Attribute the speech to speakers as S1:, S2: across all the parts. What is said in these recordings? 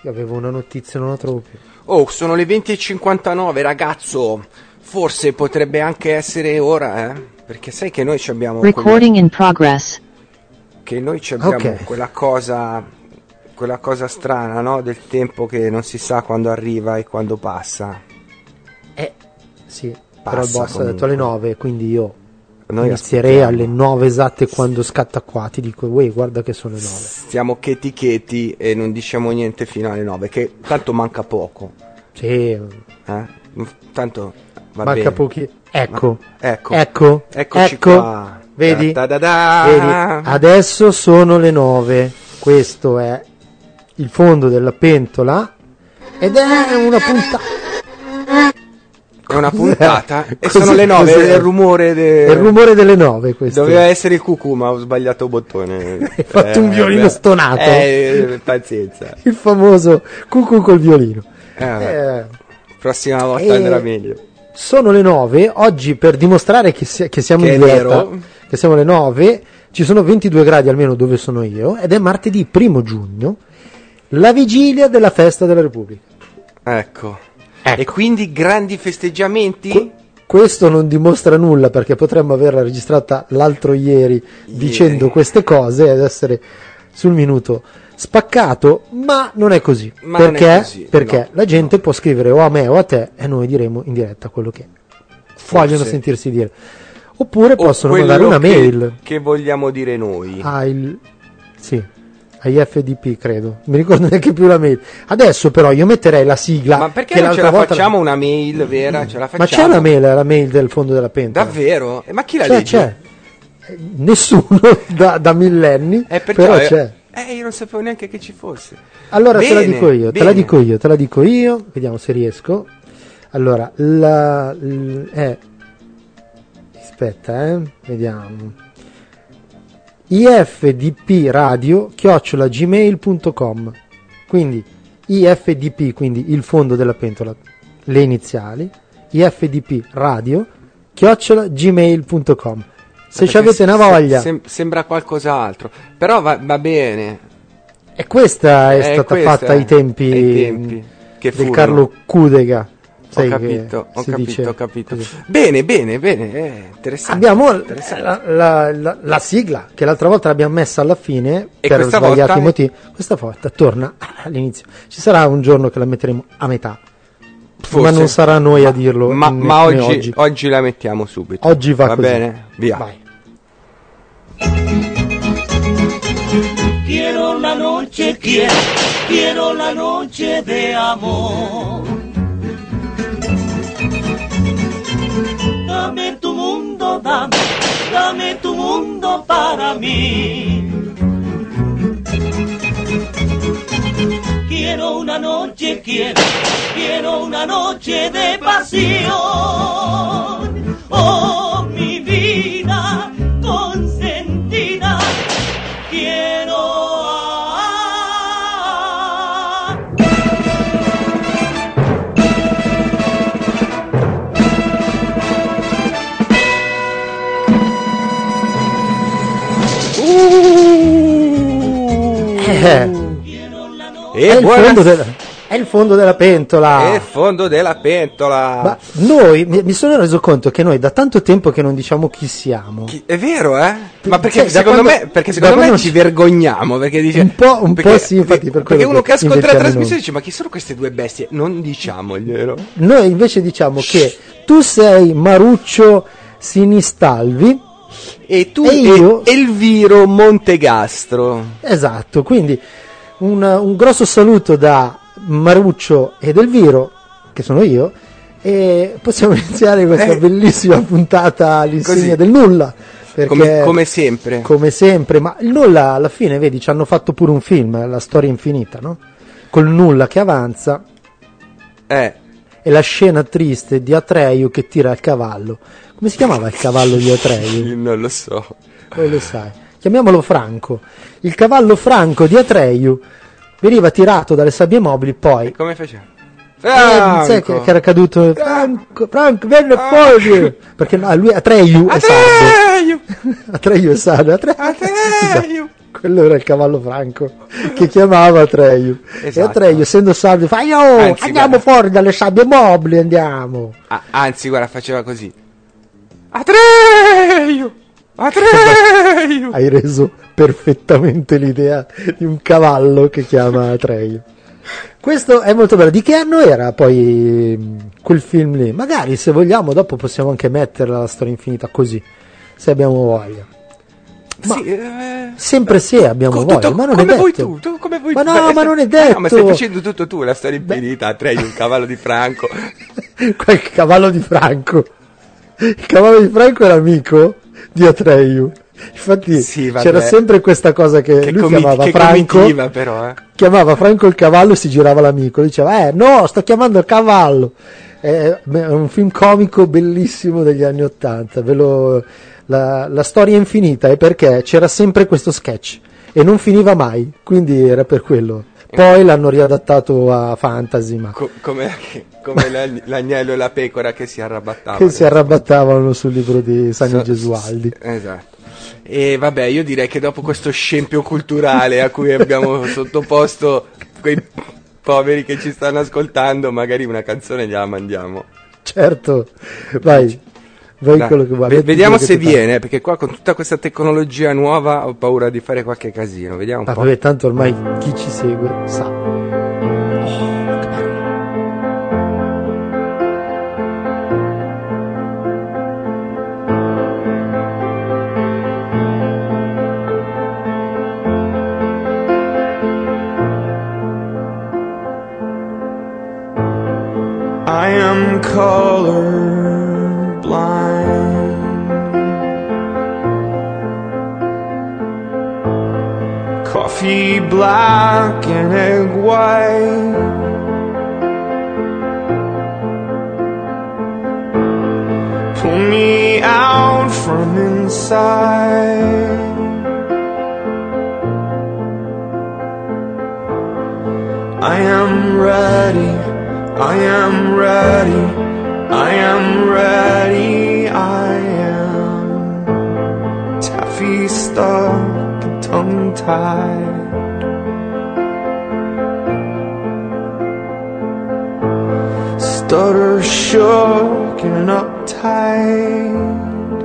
S1: Io avevo una notizia, non la trovo più.
S2: Oh, sono le 20:59, ragazzo. Forse potrebbe anche essere ora, perché sai che noi ci abbiamo
S3: Recording in progress.
S2: Che noi ci abbiamo quella cosa strana, no? Del tempo che non si sa quando arriva e quando passa.
S1: Sì,
S2: Passa,
S1: però il boss
S2: comunque.
S1: ha detto alle 9, quindi io
S2: Noi
S1: inizierei
S2: aspettiamo.
S1: alle 9 esatte quando scatta qua. Ti dico, guarda che sono le 9.
S2: Stiamo cheti e non diciamo niente fino alle 9, che tanto manca poco.
S1: Sì,
S2: Tanto va
S1: manca
S2: bene.
S1: pochi. Ecco.
S2: Eccoci qua.
S1: Vedi?
S2: Da-da-da.
S1: Vedi? Adesso sono le 9. Questo è il fondo della pentola ed è una puntata.
S2: È una puntata e
S1: Così-
S2: sono le 9,
S1: cos'è?
S2: è il rumore
S1: È il rumore delle 9 questo.
S2: Doveva essere il cucù, ma ho sbagliato bottone.
S1: Hai fatto un violino stonato.
S2: Pazienza.
S1: Il famoso cucù col violino.
S2: Prossima volta andrà meglio.
S1: Sono le 9. Oggi, per dimostrare che siamo
S2: Che
S1: in
S2: è
S1: diretta,
S2: vero.
S1: che siamo alle 9, ci sono 22 gradi almeno dove sono io, ed è martedì 1 giugno, la vigilia della festa della Repubblica.
S2: Ecco. E quindi grandi festeggiamenti?
S1: Questo non dimostra nulla, perché potremmo averla registrata l'altro ieri dicendo queste cose ed essere sul minuto spaccato, ma non è così.
S2: Ma non
S1: perché
S2: è così,
S1: perché la gente può scrivere o a me o a te e noi diremo in diretta quello che vogliono sentirsi dire. Oppure possono mandare una mail.
S2: Che vogliamo dire noi?
S1: Ai FDP, credo. Mi ricordo neanche più la mail. Adesso però io metterei la sigla.
S2: Ma perché
S1: che
S2: non ce
S1: l'altra
S2: la
S1: volta
S2: facciamo una mail vera? Ce la
S1: Ma
S2: facciamo?
S1: c'è la mail del fondo della pentola.
S2: Davvero? Ma chi la legge?
S1: C'è. Nessuno da millenni, però c'è.
S2: Io non sapevo neanche che ci fosse.
S1: Allora
S2: Bene,
S1: te la dico io,
S2: bene.
S1: te la dico io, vediamo se riesco. Allora, vediamo. ifdpradio@gmail.com. Quindi ifdp, quindi il fondo della pentola, le iniziali, ifdpradio@gmail.com. Se ci avete una voglia.
S2: Sembra qualcos'altro, però va bene.
S1: E questa è stata fatta ai tempi
S2: che
S1: del
S2: furono.
S1: Carlo Cudega.
S2: Ho capito. Bene, interessante.
S1: Abbiamo la sigla che l'altra volta l'abbiamo messa alla fine
S2: E
S1: per
S2: questa
S1: sbagliati
S2: volta?
S1: motivi. Questa volta torna all'inizio. Ci sarà un giorno che la metteremo a metà.
S2: Forse.
S1: Ma non sarà noi a dirlo.
S2: Ma oggi la mettiamo subito.
S1: Oggi va così.
S2: Bene? Via.
S1: Vai.
S4: Quiero la noche de amor. Dame tu mundo, dame tu mundo para mí. Quiero una noche de pasión. Oh, mi vida consentida.
S1: È il fondo della pentola.
S2: È il fondo della pentola.
S1: Ma noi mi sono reso conto che noi da tanto tempo che non diciamo chi siamo.
S2: È vero, eh? Ma perché
S1: Cioè,
S2: secondo
S1: da
S2: me
S1: quando
S2: ci vergogniamo, perché dice
S1: un po' sì, infatti, per
S2: perché
S1: quello
S2: uno che ascolta la
S1: inventiamo i
S2: trasmissione
S1: nomi.
S2: dice: ma chi sono queste due bestie? Non diciamoglielo.
S1: Noi invece diciamo che tu sei Maruccio Sinistalvi
S2: e tu
S1: io
S2: Elviro Montegastro.
S1: Esatto, quindi un grosso saluto da Maruccio ed Elviro, che sono io, e possiamo iniziare questa bellissima puntata all'insegna del nulla. Perché,
S2: come sempre,
S1: ma il nulla alla fine, vedi, ci hanno fatto pure un film, La storia infinita, no? Col nulla che avanza e la scena triste di Atreyu che tira il cavallo. Come si chiamava il cavallo di Atreyu?
S2: Non lo so.
S1: Poi lo sai. Chiamiamolo Franco. Il cavallo Franco di Atreyu veniva tirato dalle sabbie mobili, poi
S2: E come faceva?
S1: sai che era caduto Franco venne fuori perché no, lui Atreyu è sardo. Atreyu è sardo. Quello era il cavallo franco che chiamava Atreyu. Esatto. E Atreyu, essendo sardo, fa andiamo fuori dalle sabbie mobili, andiamo.
S2: Anzi, guarda, faceva così. Atreyu!
S1: Hai reso perfettamente l'idea di un cavallo che chiama Atreyu. Questo è molto bello. Di che anno era poi quel film lì? Magari, se vogliamo, dopo possiamo anche metterla la storia infinita così, se abbiamo voglia. Ma sì, sempre se abbiamo voglia, ma non è detto.
S2: Come vuoi
S1: ma no, ma non è detto.
S2: No, ma stai facendo tutto tu, la storia infinita. Atreyu, un cavallo di Franco.
S1: Quel cavallo di Franco. Il cavallo di Franco era amico di Atreyu. Infatti c'era sempre questa cosa che lui chiamava Franco,
S2: però,
S1: chiamava Franco il cavallo e si girava l'amico, diceva no, sto chiamando il cavallo. È un film comico bellissimo degli anni '80. La storia infinita è perché c'era sempre questo sketch e non finiva mai, quindi era per quello. Poi l'hanno riadattato a fantasy, ma
S2: come l'agnello e la pecora che si arrabattavano.
S1: Che si arrabattavano sul libro di Sani Gesualdi.
S2: Esatto. E vabbè, io direi che dopo questo scempio culturale a cui abbiamo sottoposto quei poveri che ci stanno ascoltando, magari una canzone gliela mandiamo.
S1: Certo, vai quello che vuoi.
S2: Vediamo se viene, perché qua con tutta questa tecnologia nuova ho paura di fare qualche casino. Vediamo un po'.
S1: Vabbè, tanto ormai chi ci segue sa.
S3: I am colorblind. Coffee black and egg white. Pull me out from inside. I am ready. I am ready, I am ready, I am taffy stuck and tongue-tied. Stutter shook and uptight.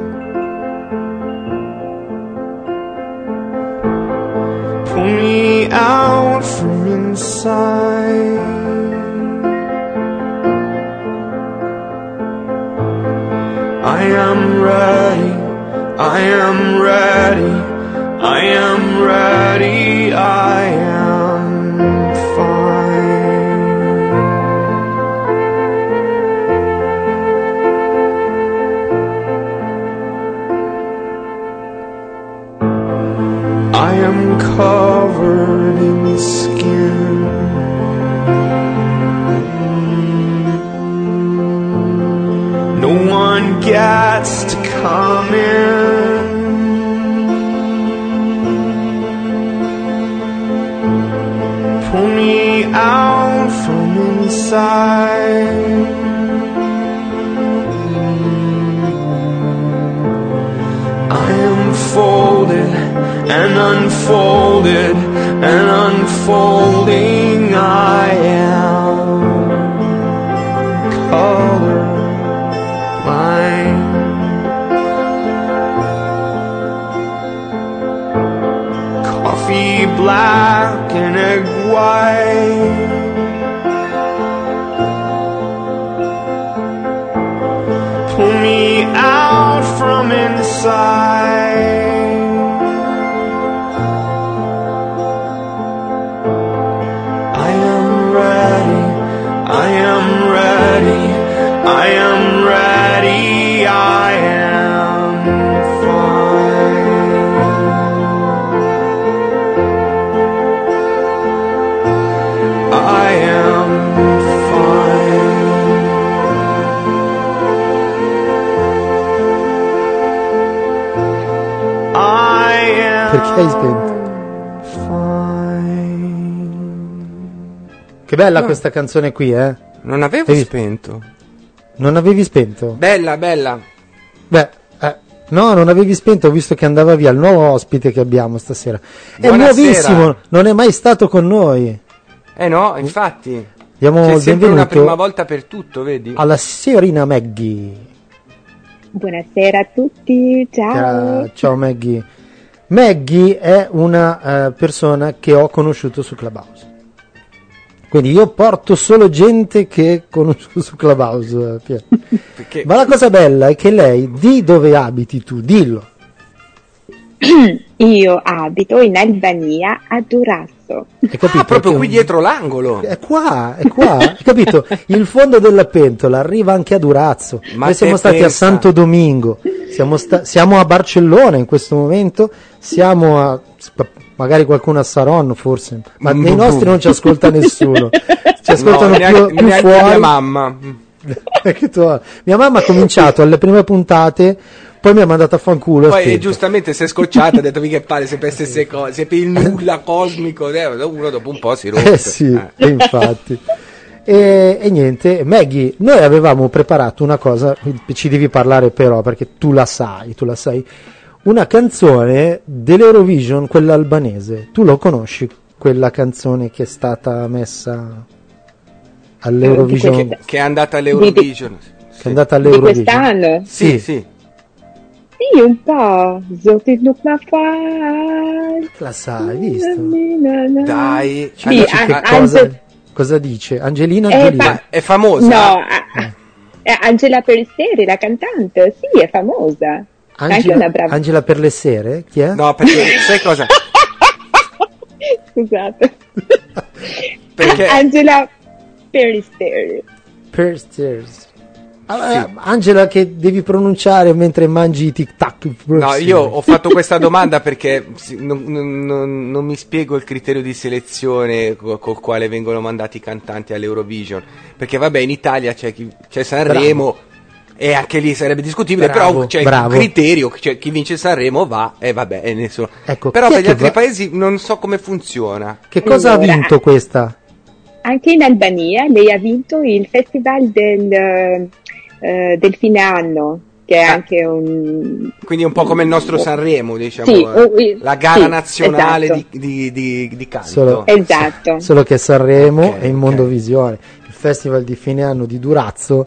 S3: Pull me out from inside. I am ready, I am ready, I am ready, I am fine. I am covered in skin. No one gets to come in. Pull me out from inside. I am folded and unfolded and unfolding. I am color. Coffee black and egg white. Pull me out from inside. I am ready, I am ready, I am ready, I am fine. I am fine. I am
S1: Perché hai spento?
S3: fine.
S1: Che bella questa canzone qui, eh?
S2: Non avevo spento.
S1: Non avevi spento?
S2: Bella, bella.
S1: Beh, No, non avevi spento, ho visto che andava via il nuovo ospite che abbiamo stasera. È
S2: Buonasera.
S1: nuovissimo, non è mai stato con noi.
S2: No, infatti.
S1: Diamo
S2: C'è
S1: il
S2: sempre una
S1: benvenuto
S2: prima volta per tutto, vedi?
S1: alla signorina Maggie.
S5: Buonasera a tutti, ciao.
S1: Ciao Maggie. Maggie è una persona che ho conosciuto su Clubhouse. Quindi io porto solo gente che conosco su Clubhouse, Pier.
S2: Perché
S1: Ma la cosa bella è che lei, di dove abiti tu, dillo.
S5: Io abito in Albania, a Durazzo.
S1: Hai capito?
S2: proprio
S1: Che
S2: qui dietro l'angolo.
S1: È qua, hai capito? Il fondo della pentola arriva anche a Durazzo.
S2: Ma
S1: Noi siamo
S2: te
S1: stati a
S2: pensa?
S1: Santo Domingo, siamo a Barcellona in questo momento, siamo a magari qualcuno a Saronno forse, ma dei nostri non ci ascolta nessuno. Ci ascoltano
S2: No, neanche,
S1: più
S2: neanche
S1: fuori.
S2: mia mamma.
S1: Che mia mamma ha cominciato alle prime puntate, poi mi ha mandato a fanculo.
S2: Poi giustamente si è scocciata, ha detto che palle sempre le stesse cose, sempre il nulla cosmico, uno dopo un po' si rompe.
S1: Sì, infatti. E niente, Maggie, noi avevamo preparato una cosa, ci devi parlare però perché tu la sai, una canzone dell'Eurovision, quella albanese. Tu lo conosci, quella canzone che è stata messa all'Eurovision?
S2: Che è andata all'Eurovision.
S1: Che è andata
S5: Di
S1: all'Eurovision?
S5: quest'anno?
S2: Sì.
S5: Sì, un po'. Zotit nuk ma fal.
S1: La sai, hai visto?
S2: Dai,
S5: Sì,
S1: Dici che
S5: Ange-
S1: cosa dice? Angelina
S5: Eh,
S1: Jolie.
S5: fa-
S2: è famosa.
S5: No, Angela Peristeri, la cantante, sì, è famosa. Anche una brava.
S1: Angela per le sere? Chi è?
S2: No, perché sai cosa?
S5: Scusate.
S2: Perché
S5: Angela Peristeri.
S1: Per stairs. Allora, Angela che devi pronunciare mentre mangi i tic tac.
S2: no, io ho fatto questa domanda perché non mi spiego il criterio di selezione col quale vengono mandati i cantanti all'Eurovision. Perché vabbè, in Italia c'è Sanremo e anche lì sarebbe discutibile,
S1: Bravo,
S2: però c'è
S1: bravo.
S2: un criterio, cioè chi vince Sanremo va e vabbè, e nessuno.
S1: Ecco,
S2: Però
S1: chi è
S2: per gli
S1: che
S2: altri
S1: va?
S2: paesi non so come funziona.
S1: Che cosa
S5: Allora,
S1: ha vinto questa?
S5: Anche in Albania lei ha vinto il festival del fine anno, che è anche un...
S2: Quindi è un po' come il nostro Sanremo, diciamo,
S5: Sì,
S2: la gara
S5: sì,
S2: nazionale
S5: esatto.
S2: di canto.
S5: Esatto.
S1: Solo che Sanremo
S2: Ok,
S1: è in
S2: ok.
S1: Mondovisione, il festival di fine anno di Durazzo.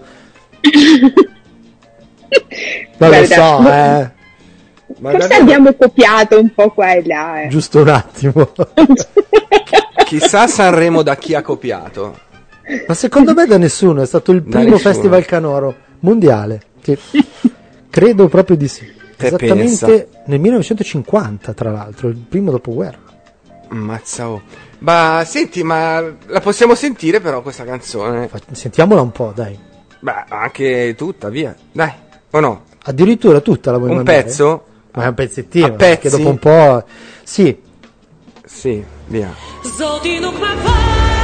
S1: Non lo
S5: Guarda,
S1: so,
S2: Ma
S5: forse
S2: davvero,
S5: abbiamo copiato un po' qua e là.
S1: giusto un attimo.
S2: chissà Sanremo da chi ha copiato.
S1: Ma secondo me da nessuno, è stato il
S2: Da
S1: primo
S2: nessuno.
S1: festival canoro mondiale. Sì. Credo proprio di sì.
S2: Te
S1: Esattamente
S2: pensa.
S1: nel 1950, tra l'altro, il primo dopoguerra.
S2: Mazza oh. Ma senti, ma la possiamo sentire però questa canzone?
S1: Sentiamola un po', dai.
S2: Beh, anche tutta, via. Dai, o no?
S1: Addirittura tutta la vuoi
S2: Un
S1: mandare?
S2: pezzo?
S1: Ma è un pezzettino,
S2: A pezzi?
S1: che dopo un po'... Sì,
S2: Sì, via.
S4: Zoti nuk ma fal.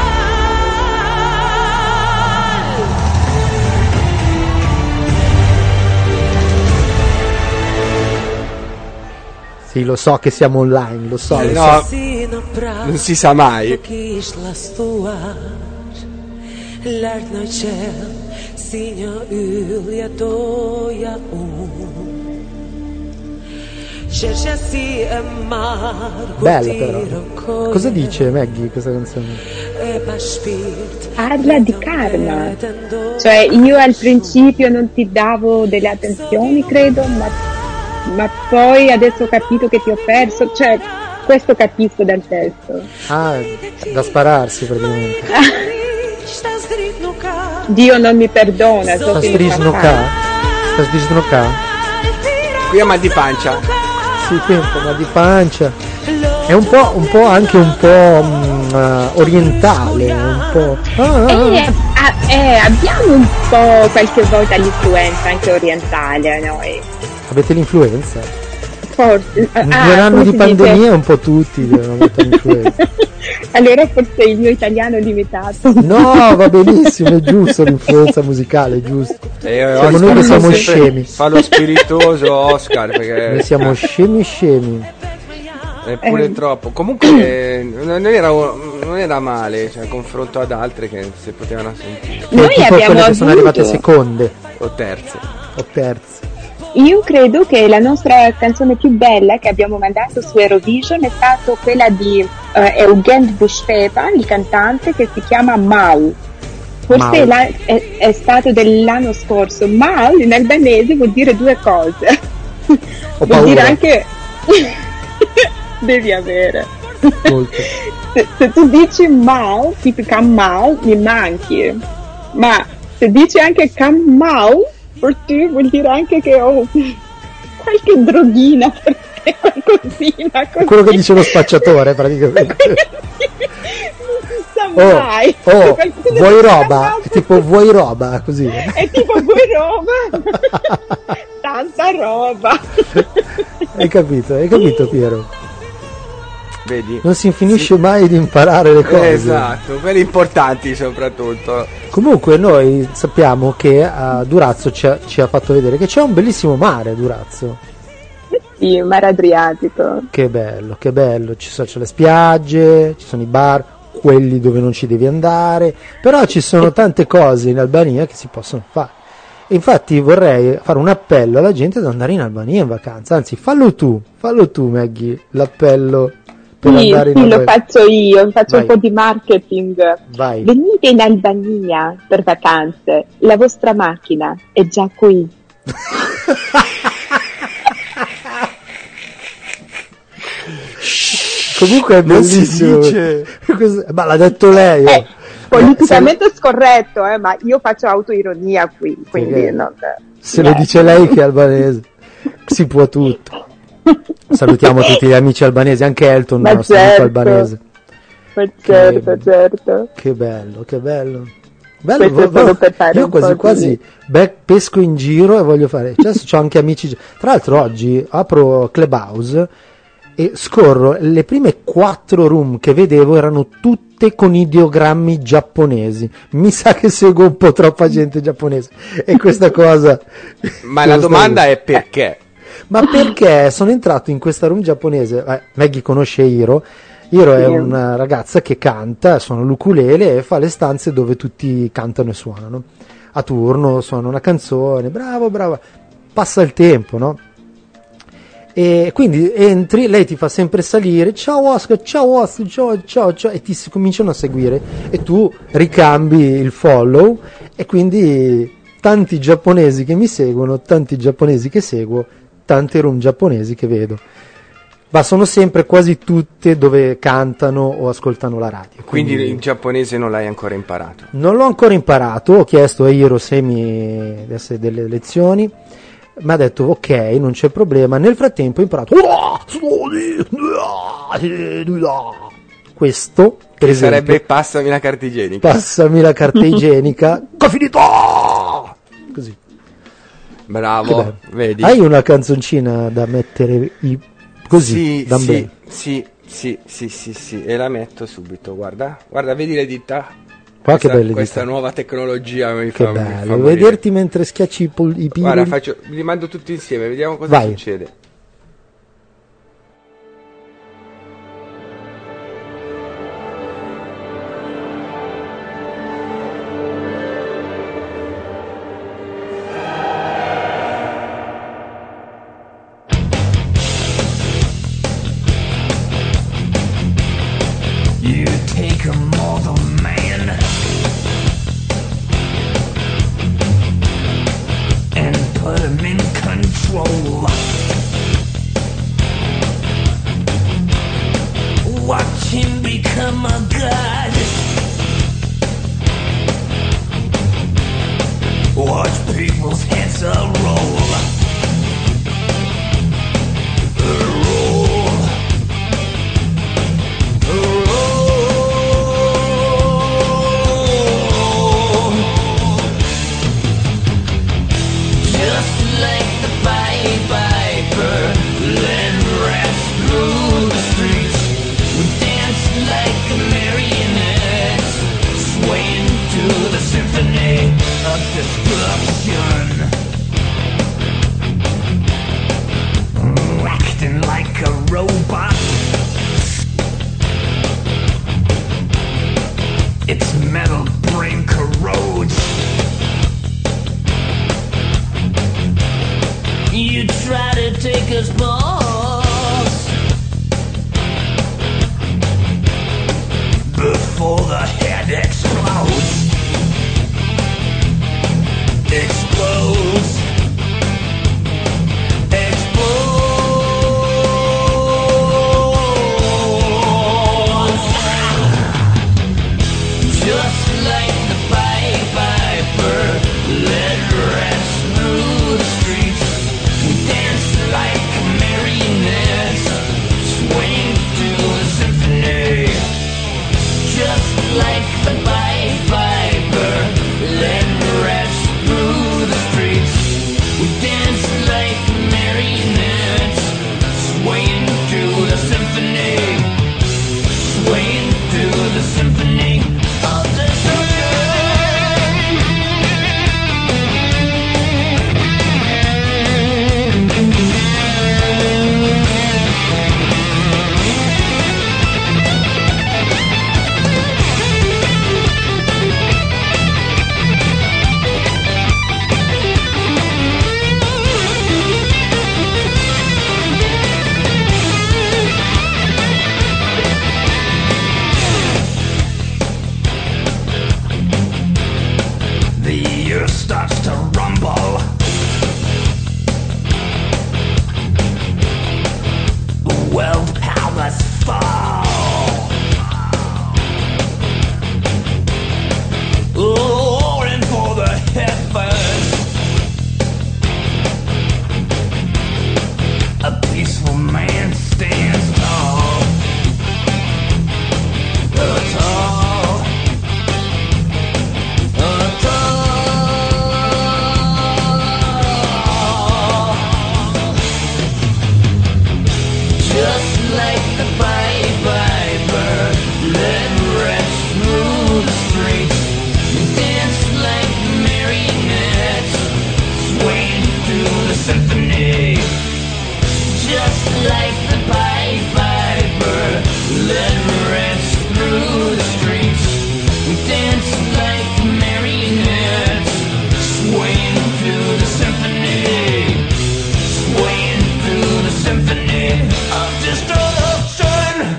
S1: sì, lo so che siamo online, lo so. Lo so.
S2: No,
S4: Si në prak
S2: non si sa mai.
S4: nuk ish lastuar. Lart në qell si një yll jetoja unë. Qeshja si e marr
S1: Bella però. Cosa dice Maggie questa canzone?
S5: Parla di karma. Cioè, io al principio non ti davo delle attenzioni, credo, ma poi adesso ho capito che ti ho perso. Cioè, questo capisco dal testo.
S1: Ah, da spararsi praticamente.
S5: Dio non mi perdona.
S1: Sta
S5: Zotit
S1: strisnocca. Sta strisnocca.
S2: Qui a mal di pancia.
S1: Sì, qui un po' mal di pancia. È un po' anche un po' orientale, un po'.
S5: Abbiamo un po' qualche volta l'influenza anche orientale noi.
S1: Avete l'influenza?
S5: Forse.
S1: In 2 anni
S5: come
S1: di
S5: si
S1: pandemia un po' tutti hanno avuto l'influenza.
S5: Allora forse il mio italiano è limitato.
S1: No, va benissimo, è giusto l'influenza musicale, è giusto. Siamo noi che siamo scemi.
S2: Fa lo spiritoso Oscar
S1: Noi
S2: perché
S1: siamo scemi.
S2: è pure troppo. Comunque non era male, cioè confronto ad altre che si potevano sentire.
S5: Noi
S1: Tipo
S5: abbiamo
S1: quelle che sono arrivate
S5: avuto
S1: seconde
S2: O terze.
S1: o terze.
S5: io credo che la nostra canzone più bella che abbiamo mandato su Eurovision è stata quella di Eugen Bushpepa, il cantante, che si chiama Mau. Forse è stato dell'anno scorso. Mau in albanese vuol dire due cose. Vuol dire anche devi avere. Se tu dici Mau, tipo Kamau, mi manchi. Ma se dici anche Kamau, per te vuol dire anche che ho qualche droghina per te, qualcosina così.
S1: Quello che dice lo spacciatore praticamente.
S5: Mai.
S1: Vuoi roba? È tipo vuoi roba, così.
S5: È tipo vuoi roba? Tanta roba.
S1: Hai capito Piero?
S2: Vedi?
S1: Non si finisce mai di imparare le cose.
S2: Esatto, quelle importanti soprattutto.
S1: Comunque noi sappiamo che Durazzo ci ha fatto vedere che c'è un bellissimo mare a Durazzo.
S5: Sì, il mare Adriatico.
S1: Che bello, ci sono le spiagge, ci sono i bar, quelli dove non ci devi andare, però ci sono tante cose in Albania che si possono fare. E infatti vorrei fare un appello alla gente ad andare in Albania in vacanza, anzi fallo tu Maggie, l'appello.
S5: Sì, lo faccio io, faccio un po' di marketing.
S1: Vai.
S5: Venite in Albania per vacanze, la vostra macchina è già qui.
S1: Comunque è bellissimo. Ma l'ha detto lei.
S5: Politicamente scorretto, ma io faccio autoironia qui, quindi
S1: se lo dice lei che è albanese, si può tutto. Salutiamo tutti gli amici albanesi, anche Elton, il nostro amico albanese.
S5: Certo.
S1: Che bello. Io quasi pesco in giro e voglio fare. Adesso c'ho anche amici. Tra l'altro oggi apro Clubhouse e scorro, le prime 4 room che vedevo erano tutte con ideogrammi giapponesi. Mi sa che seguo un po' troppa gente giapponese e questa cosa.
S2: Ma la domanda è perché?
S1: Ma perché sono entrato in questa room giapponese. Maggie conosce Hiro è una ragazza che canta, suona l'ukulele e fa le stanze dove tutti cantano e suonano a turno, suona una canzone, bravo, passa il tempo, no? E quindi entri, lei ti fa sempre salire, ciao Oscar, ciao, e ti cominciano a seguire e tu ricambi il follow, e quindi tanti giapponesi che mi seguono, tanti giapponesi che seguo, tante room giapponesi che vedo, ma sono sempre quasi tutte dove cantano o ascoltano la radio.
S2: Quindi il giapponese non l'hai ancora imparato?
S1: Non l'ho ancora imparato, ho chiesto a Hiro se mi desse delle lezioni, mi ha detto ok, non c'è problema. Nel frattempo ho imparato questo, per esempio,
S2: sarebbe passami la carta igienica.
S1: Passami la carta igienica. Ho finito! Così.
S2: Bravo, vedi.
S1: Hai una canzoncina da mettere così?
S2: Sì, e la metto subito, guarda, vedi le dita? Questa nuova tecnologia mi
S1: fa bello, vederti mentre schiacci i piedi.
S2: Guarda, li mando tutti insieme, vediamo cosa succede.
S4: undertaker's boss. Before the head explodes. Explodes. Just like the Pied Piper, led rats through the streets. We danced like marionettes, swaying to the symphony. Just like the Pied Piper, led rats through the streets. We danced like marionettes, swaying to the symphony. Swaying to the symphony. Starts to rumble. World powers fall. Roaring for the heavens. A peaceful man stands tall. Tall. Just like the Pied Piper, led rats through the streets. We danced like marionettes, swaying to the symphony. Just like the Pied Piper, led rats through the streets. We danced like marionettes, swaying to the symphony. Swaying to the symphony of destruction.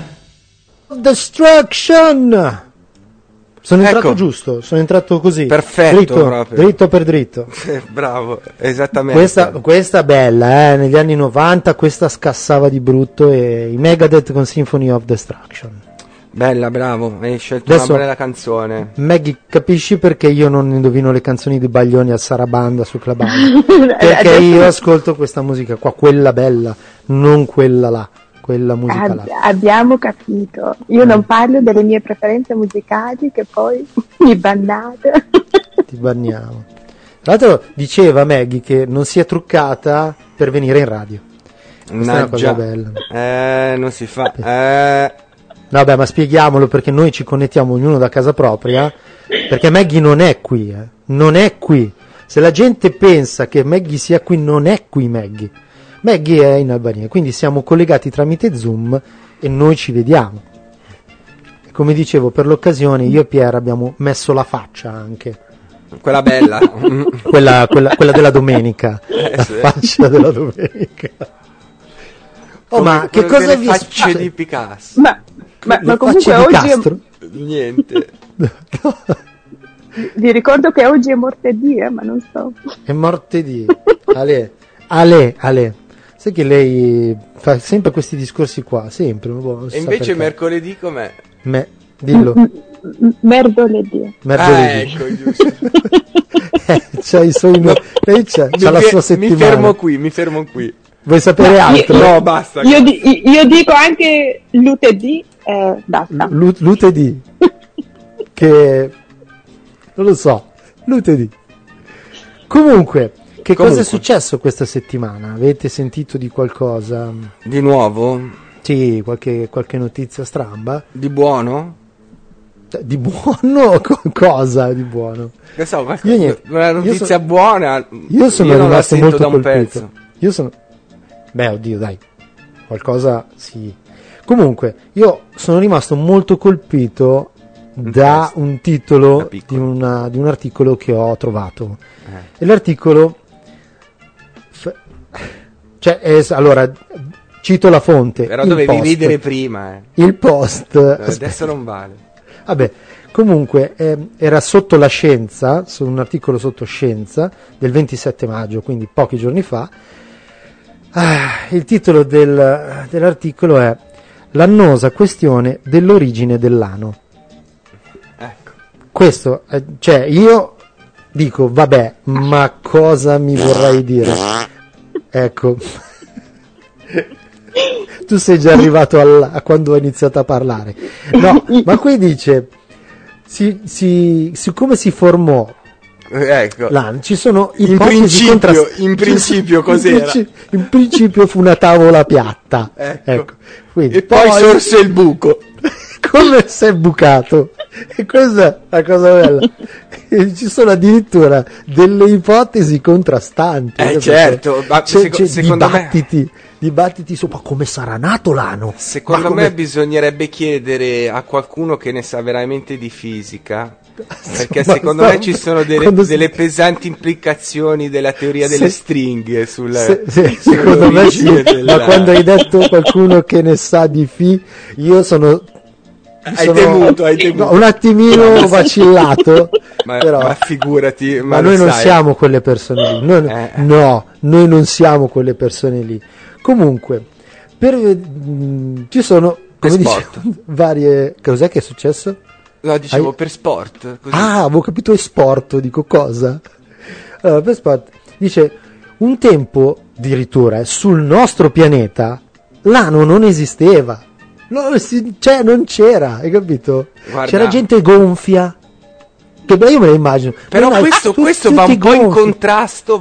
S1: Destruction. Sono entrato
S2: Ecco.
S1: giusto, sono entrato così.
S2: Perfetto,
S1: dritto,
S2: proprio.
S1: dritto per dritto.
S2: Bravo, esattamente.
S1: Questa bella, negli anni 90 questa scassava di brutto, e i Megadeth con Symphony of Destruction.
S2: Bella, bravo, hai scelto
S1: Adesso-
S2: una bella canzone.
S1: Maggie, capisci perché io non indovino le canzoni di Baglioni al Sarabanda su Clubhouse? Perché
S5: Adesso-
S1: io ascolto questa musica qua, quella bella, non quella là, quella musica là.
S5: Abbiamo capito. Io non parlo delle mie preferenze musicali che poi mi bannate.
S1: Ti banniamo. Tra l'altro diceva Maggie che non si è truccata per venire in radio. Questa è una cosa bella.
S2: Non si fa.
S1: Vabbè, ma spieghiamolo, perché noi ci connettiamo ognuno da casa propria, perché Maggie non è qui, non è qui. Se la gente pensa che Maggie sia qui, non è qui Maggie. Maggie è in Albania, quindi siamo collegati tramite Zoom e noi ci vediamo. E come dicevo, per l'occasione io e Pier abbiamo messo la faccia anche.
S2: Quella bella.
S1: Quella della domenica. La
S2: Sì.
S1: faccia della domenica. Oh,
S2: Come
S1: ma che
S2: quello
S1: cosa
S2: delle
S1: vi
S2: facce
S1: succede?
S2: di Picasso?
S5: Ma
S1: Le
S5: comunque
S1: facce di
S5: oggi
S1: Castro?
S2: Niente.
S5: vi ricordo che oggi è martedì, ma non so.
S1: È martedì. Ale. Sai che lei fa sempre questi discorsi qua, sempre. Non si
S2: E
S1: sa
S2: invece
S1: perché.
S2: mercoledì com'è?
S1: Dillo.
S5: Mercoledì.
S1: Mercoledì.
S2: Ecco, giusto.
S1: C'ha i suoi lei c'ha la sua settimana.
S2: Mi fermo qui.
S1: Vuoi sapere
S5: No,
S1: altro?
S2: No, basta.
S5: Io dico anche l'UTD e basta.
S1: L'UTD. Che non lo so. L'UTD. Comunque, che cosa è successo questa settimana? Avete sentito di qualcosa?
S2: Di nuovo?
S1: Sì, qualche notizia stramba?
S2: Di buono?
S1: Di buono? Cosa di buono?
S2: Che so,
S1: Io niente.
S2: una notizia
S1: Io so-
S2: buona.
S1: Io sono
S2: non la
S1: rimasto
S2: sento
S1: molto
S2: da un
S1: colpito.
S2: pezzo.
S1: Io sono... Beh, oddio, dai. Qualcosa sì. Comunque, io sono rimasto molto colpito da un titolo di un articolo che ho trovato. E l'articolo cioè, allora, cito la fonte.
S2: Però dovevi ridere prima.
S1: Il post.
S2: Adesso non vale.
S1: Vabbè, comunque era sotto la Scienza, su un articolo sotto Scienza del 27 maggio, quindi pochi giorni fa. Il titolo dell'articolo è "L'annosa questione dell'origine dell'ano".
S2: Ecco.
S1: Questo, cioè, io dico, vabbè, ma cosa mi vorrai dire? Ecco. Tu sei già arrivato a quando ho iniziato a parlare. No, ma qui dice, siccome si formò
S2: ecco.
S1: l'ano, ci sono
S2: ipotesi in principio cos'era?
S1: In principio fu una tavola piatta. Ecco. Quindi,
S2: e poi sorse il buco.
S1: Come si è bucato? E questa è la cosa bella. Ci sono addirittura delle ipotesi contrastanti.
S2: Certo, ma secondo
S1: dibattiti su come sarà nato l'ano.
S2: Secondo me bisognerebbe chiedere a qualcuno che ne sa veramente di fisica, perché secondo me ci sono delle pesanti implicazioni della teoria delle stringhe
S1: secondo me sì, ma quando hai detto qualcuno che ne sa di io sono
S2: temuto.
S1: No, un attimino vacillato,
S2: ma figurati,
S1: ma noi non siamo quelle persone lì, noi non siamo quelle persone lì. Comunque, ci sono, come dicevo, varie. Cos'è che è successo?
S2: No, dicevo per sport. Così.
S1: Ah, avevo capito sport, dico cosa? Allora, per sport dice, un tempo addirittura sul nostro pianeta l'ano non esisteva. Cioè non c'era, hai capito?
S2: Guarda.
S1: C'era gente gonfia. Che beh, io me la immagino.
S2: Però questo va un po' in contrasto,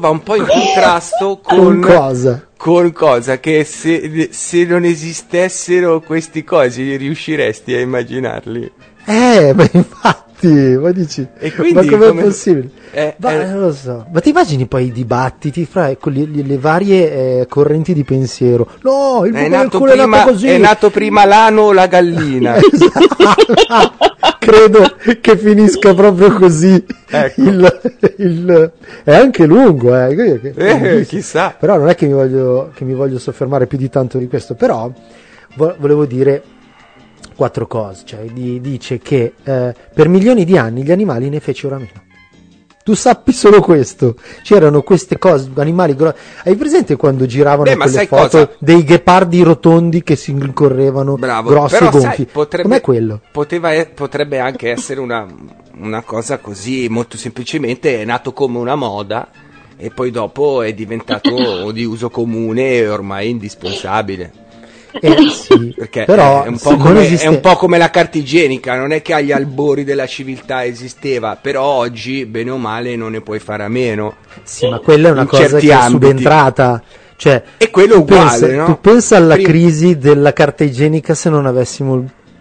S2: con
S1: cosa?
S2: Con cosa? Che se non esistessero questi cosi riusciresti a immaginarli?
S1: Ma infatti, ma dici,
S2: e quindi,
S1: ma com'è possibile? Non lo so. Ma ti immagini poi i dibattiti fra le varie correnti di pensiero? No, il buco del culo è nato così.
S2: È nato prima l'ano o la gallina?
S1: Esatto. Credo che finisca proprio così.
S2: Ecco.
S1: È anche lungo,
S2: chissà.
S1: Però non è che mi voglio soffermare più di tanto di questo, però volevo dire 4 cose. Cioè, dice che per milioni di anni gli animali ne fecero a meno. Tu sappi solo questo. C'erano queste cose, animali hai presente quando giravano quelle foto dei ghepardi rotondi che si rincorrevano, grossi e gonfi? Com'è quello?
S2: Potrebbe anche essere una cosa così, molto semplicemente è nato come una moda e poi dopo è diventato di uso comune e ormai indispensabile.
S1: Sì,
S2: perché
S1: però
S2: è un po' come la carta igienica, non è che agli albori della civiltà esisteva, però oggi bene o male non ne puoi fare a meno.
S1: Sì, ma quella è una cosa che è subentrata, cioè,
S2: e quello è uguale, no?
S1: Tu pensa alla crisi della carta igienica se non avessimo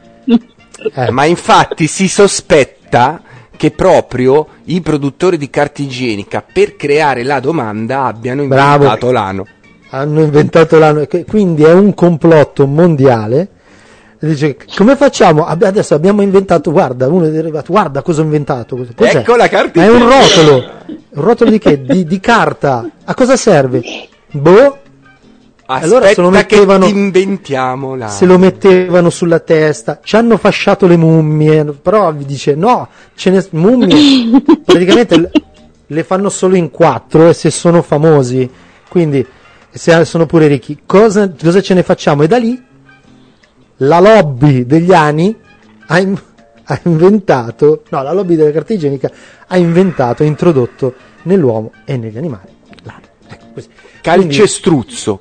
S2: ma infatti si sospetta che proprio i produttori di carta igienica per creare la domanda abbiano inventato l'ano.
S1: Hanno inventato l'ano, quindi è un complotto mondiale. Dice, come facciamo? Adesso abbiamo inventato, guarda, uno è arrivato, guarda cosa ho inventato. Cos'è?
S2: Ecco la carta.
S1: È un rotolo di che? Di carta. A cosa serve? Allora se lo mettevano,
S2: che inventiamo l'ano.
S1: Se lo mettevano sulla testa, ci hanno fasciato le mummie, però vi dice no, mummie praticamente le fanno solo in 4 e se sono famosi, quindi se sono pure ricchi, cosa ce ne facciamo? E da lì la lobby degli ani ha inventato, no, la lobby della carta igienica ha introdotto nell'uomo e negli animali l'ano. Ecco, così.
S2: Calcestruzzo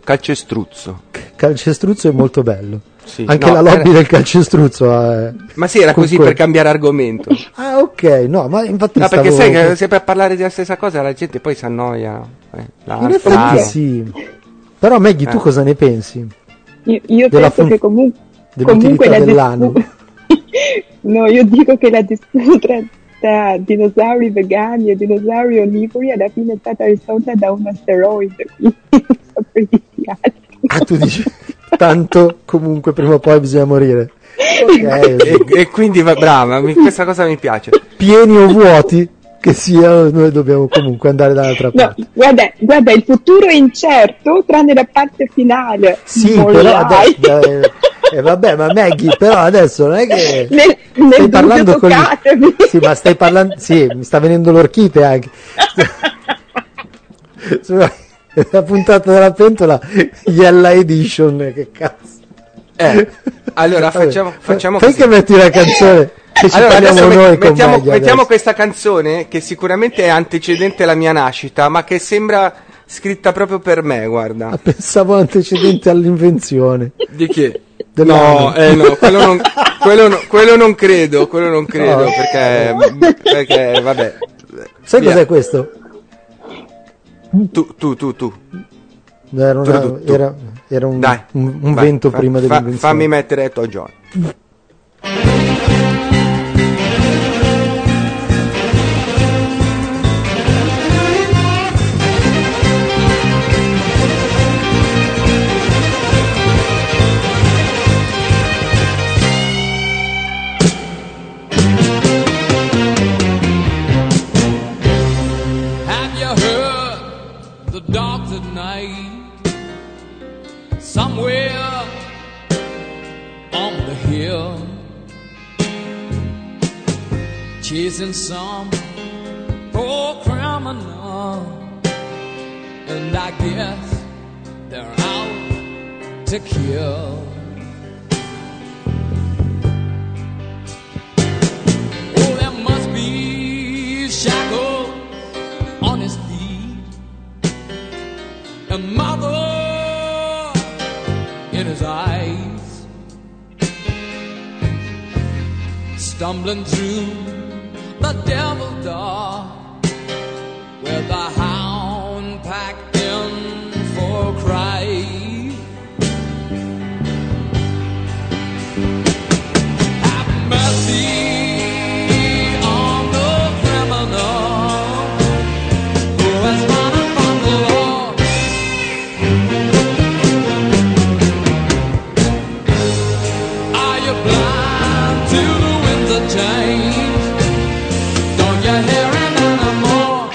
S1: è molto bello.
S2: Sì,
S1: anche la lobby del calcestruzzo
S2: ma sì, era così per cambiare argomento.
S1: Ah, ok, no, ma infatti
S2: perché sai che sempre a parlare della stessa cosa la gente poi si annoia.
S1: In effetti sì. Però Maggie, tu cosa ne pensi?
S5: Io penso che comunque
S1: dell'ano.
S5: No, io dico che la disputa tra dinosauri vegani e dinosauri onnivori alla fine è stata risolta da un asteroide, quindi non saprei dirti altro.
S1: Tu dici, tanto comunque prima o poi bisogna morire. Okay.
S2: E quindi brava, questa cosa mi piace.
S1: Pieni o vuoti? che sia, noi dobbiamo comunque andare dall'altra parte.
S5: No, guarda, il futuro è incerto, tranne la parte finale.
S1: Sì, però vabbè, ma Maggie, però adesso non è che stai parlando con sì, ma stai parlando, sì, mi sta venendo l'orchite anche. La puntata della pentola Yella Edition, che cazzo.
S2: Allora facciamo
S1: fai che metti una canzone che ci parliamo noi
S2: mettiamo questa canzone che sicuramente è antecedente alla mia nascita, ma che sembra scritta proprio per me, guarda.
S1: Pensavo antecedente all'invenzione.
S2: Di che?
S1: No,
S2: quello non credo, no. perché vabbè.
S1: Sai cos'è questo?
S2: Tu.
S1: Era un,
S2: Dai,
S1: un vento prima dell'invenzione.
S2: Fammi mettere Elton John.
S3: Somewhere on the hill, chasing some poor criminal, and I guess they're out to kill. Oh, there must be shackles on his feet, and mother in his eyes, stumbling through the devil's door, with the hound packed in for a cry. Have mercy on the criminal who has run from the law. Blind to the winds of change, don't you hear him anymore?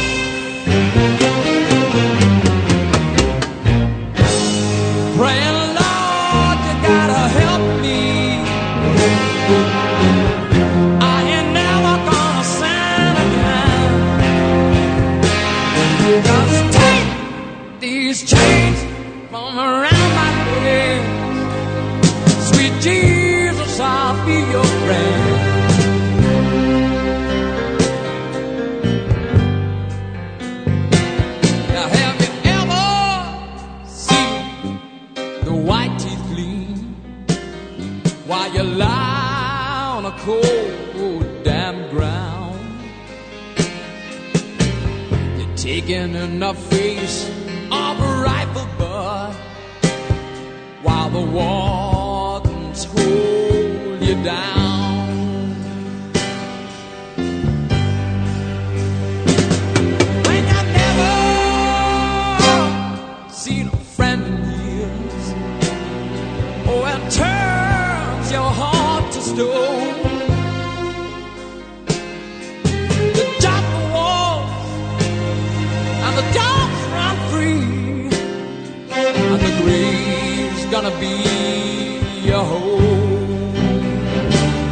S3: Praying, Lord, you gotta help me. I ain't never gonna sin again. Just take these chains from around my head, sweet Jesus, I'll be your friend. Now have you ever seen the white teeth gleam while you lie on a cold, damp ground? You're taking in the face of a rifle butt while the wardens hold you down. When you've never seen a friend in years, oh, it turns your heart to stone. The jungle walls and the dogs run free, and the grave's gonna be your home.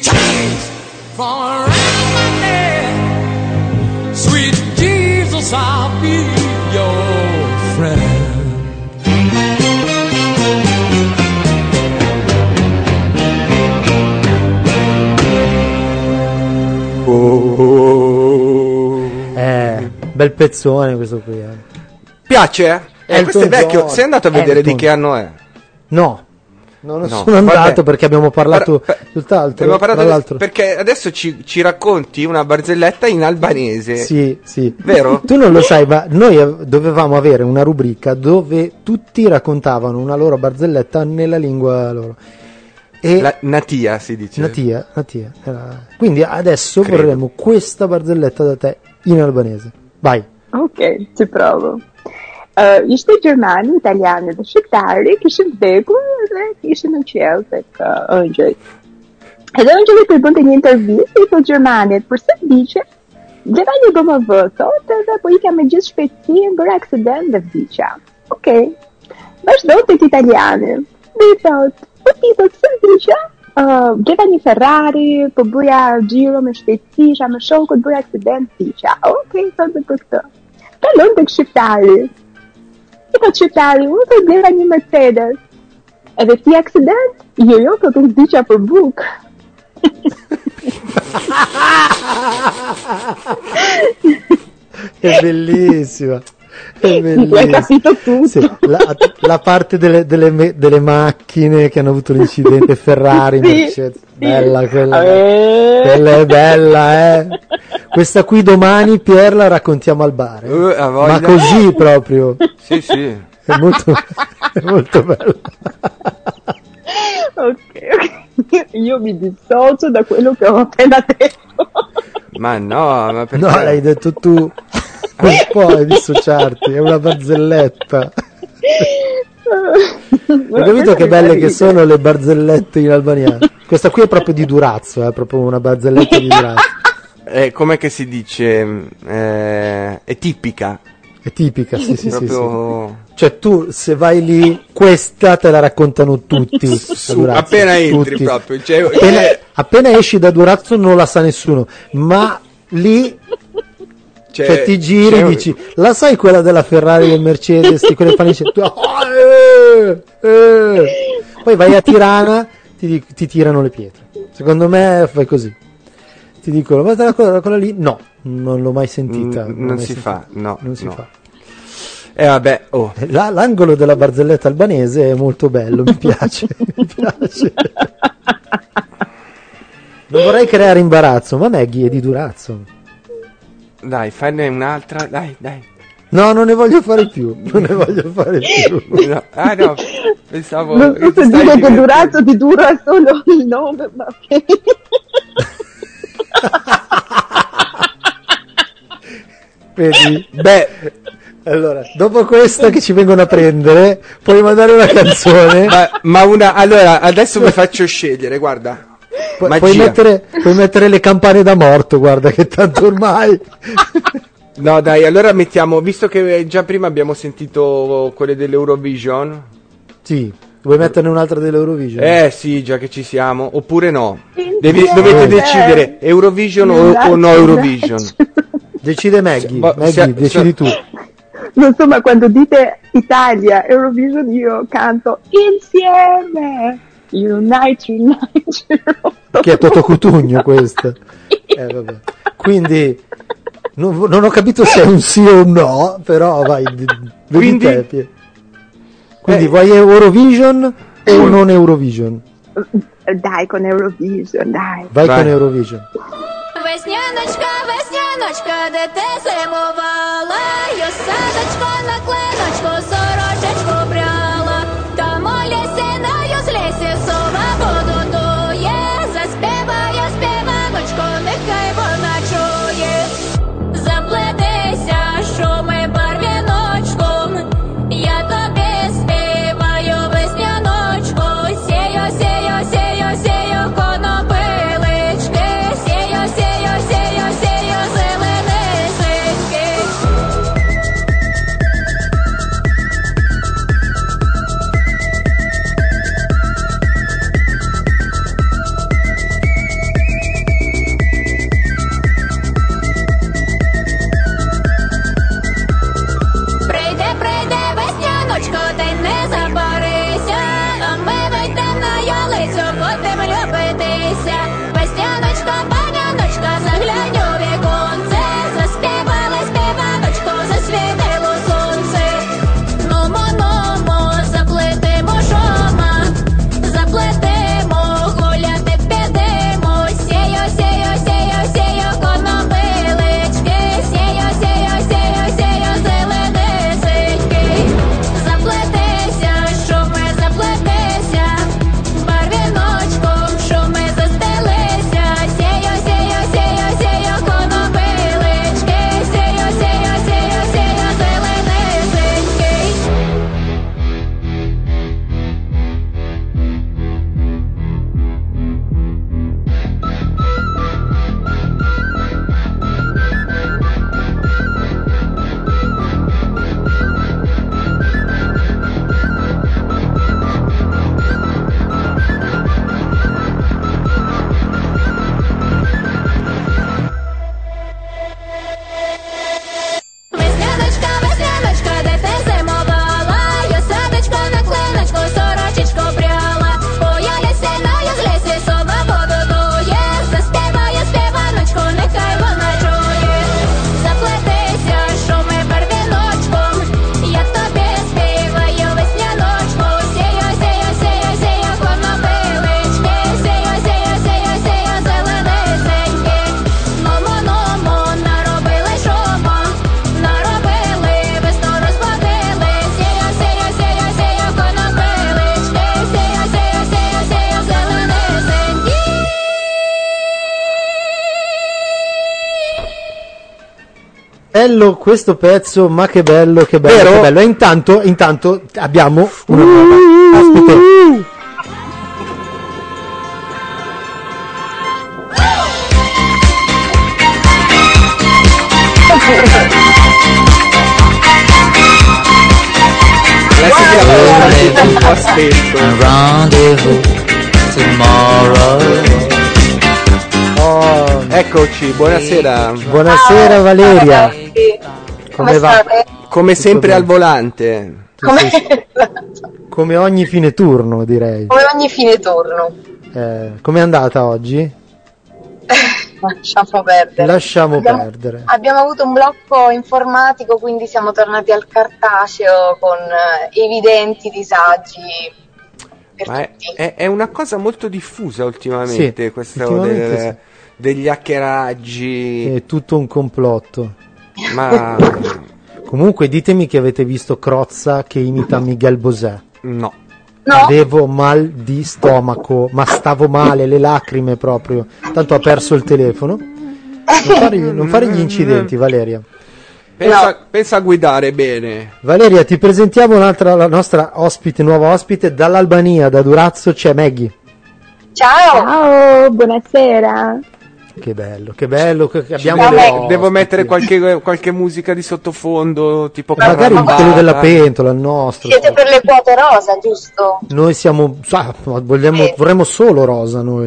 S3: chains fall around my neck. Sweet Jesus, I'll be your friend.
S1: Bel pezzone questo qui.
S2: Piace? Questo è vecchio. Sei andato a vedere di che anno è?
S1: No. Non sono andato perché abbiamo parlato tutt'altro.
S2: Abbiamo parlato perché adesso ci racconti una barzelletta in albanese.
S1: Sì.
S2: Vero?
S1: Tu non lo sai, ma noi dovevamo avere una rubrica dove tutti raccontavano una loro barzelletta nella lingua loro. E
S2: Natia si dice.
S1: Natia. Quindi adesso vorremmo questa barzelletta da te in albanese. Vai.
S5: Ok, ci provo. Ishte Gjermani, italiani dhe shqiptari kishin vdekur dhe kishin në qiell tek ëngjëjt. Edhe ëngjëlli i bënte një intervistë i thotë Gjermanit, përse vdiqe? Gjera një BMW, thotë, edhe po ika me gjithë shpejtësi, bëra aksident dhe vdiqa. Okej. Vazhdo tek italiani. Dhe i thotë, po ti thotë pse vdiqa? Gjeta një Ferrari, po bëja xhiro me shpejtësi, isha me shokut, bëra aksident, vdiqa. Okej, thotë për këtë. Kalon tek shqiptari. I po qytari, unë të gjera një Mercedes. Edhe si aksident, jo, të të vdiqa për buk.
S1: È bellissima.
S5: Hai capito tutto.
S1: Sì, la parte delle macchine che hanno avuto l'incidente, Ferrari, Mercedes. Bella quella. Quella è bella, Questa qui domani, Pier, la raccontiamo al bar. Ma così proprio.
S2: Sì.
S1: È molto bella.
S5: Ok. Io mi dissocio da quello che ho appena detto.
S2: Ma no, ma perché?
S1: No, l'hai detto tu. Non puoi dissociarti, è una barzelletta. Hai capito che belle che sono le barzellette in albaniano? Questa qui è proprio di Durazzo, è proprio una barzelletta di Durazzo.
S2: Com'è che si dice? È tipica.
S1: È tipica, sì.
S2: Proprio...
S1: Cioè tu, se vai lì, questa te la raccontano tutti. Durazzo,
S2: appena entri
S1: tutti.
S2: proprio. Cioè,
S1: appena esci da Durazzo non la sa nessuno, ma lì... Cioè ti giri e dici, la sai quella della Ferrari, del Mercedes, di quelle panici? Poi vai a Tirana, ti tirano le pietre. Secondo me fai così. Ti dicono, ma quella lì? No, non l'ho mai sentita.
S2: Non si fa.
S1: Vabbè, l'angolo della barzelletta albanese è molto bello, mi piace. Non vorrei creare imbarazzo, ma Maggie è di Durazzo.
S2: Dai, fanne un'altra, dai.
S1: No, non ne voglio fare più. No.
S2: Pensavo...
S5: Non so se dire che Durazzo ti dura solo il nome, ma ok.
S1: Vedi? Beh, allora, dopo questa che ci vengono a prendere, puoi mandare una canzone.
S2: Ma una... Allora, adesso vi faccio scegliere, guarda.
S1: Puoi mettere le campane da morto, guarda che tanto ormai.
S2: No dai, allora mettiamo, visto che già prima abbiamo sentito quelle dell'Eurovision.
S1: Sì, vuoi metterne un'altra dell'Eurovision?
S2: Sì, già che ci siamo, oppure no. Dovete decidere Eurovision o no Eurovision.
S1: Decide Maggie, decidi tu.
S5: Non so, ma quando dite Italia, Eurovision, io canto insieme. Unite.
S1: Che è Toto Cutugno questa. Vabbè. Quindi non ho capito se è un sì o un no, però vai. Quindi vuoi Eurovision o non Eurovision?
S5: Dai, con Eurovision, dai.
S1: Vai con Eurovision.
S6: Весняночка, де ти зимувала, я садочко на клиночку, сорочечку пряла, там у лісі на юзлісі сова воду дує, заспіває співаночку, нехай вона чує. Заплетися, що ми барвіночком, я тобі співаю весняночку, сію, сію, сію, сію, конопилички, сію, сію, сію, сію, зелені синьки.
S1: Bello questo pezzo, ma che bello, che bello,
S2: Vero?
S1: che bello. E intanto abbiamo una nuova ospite.
S2: La sigla un po' a stento.
S3: Rendezvous tomorrow.
S1: Oh,
S2: Eccoci, buonasera.
S1: buonasera Valeria.
S7: Come
S1: va?
S7: state?
S2: Come sempre
S1: bene.
S2: al volante.
S1: Come ogni fine turno, direi.
S7: Come ogni fine turno.
S1: Com'è andata oggi?
S7: Lasciamo perdere.
S1: Lasciamo perdere.
S7: Abbiamo avuto un blocco informatico, quindi siamo tornati al cartaceo con evidenti disagi per
S2: Ma
S7: tutti.
S2: è una cosa molto diffusa ultimamente,
S1: Sì,
S2: questo
S1: ultimamente sì.
S2: degli hackeraggi.
S1: È tutto un complotto.
S2: Ma
S1: Comunque ditemi che avete visto Crozza che imita Miguel Bosé.
S2: no.
S7: No?
S1: Avevo mal di stomaco, ma stavo male, le lacrime proprio. Tanto ha perso il telefono. Non fare gli incidenti, Valeria.
S2: Pensa a guidare bene.
S1: Valeria, ti presentiamo la nostra ospite, nuova ospite dall'Albania, da Durazzo c'è Maggie.
S7: Ciao!
S5: Ciao, buonasera.
S1: Che bello che abbiamo
S7: Ciao,
S1: le
S7: Maggie.
S1: ospiti.
S2: Devo mettere qualche musica di sottofondo, tipo
S1: Magari
S2: Carambata.
S1: quello della pentola, il nostro.
S7: Siete per le quote rosa, giusto?
S1: Noi siamo, vorremmo solo rosa noi.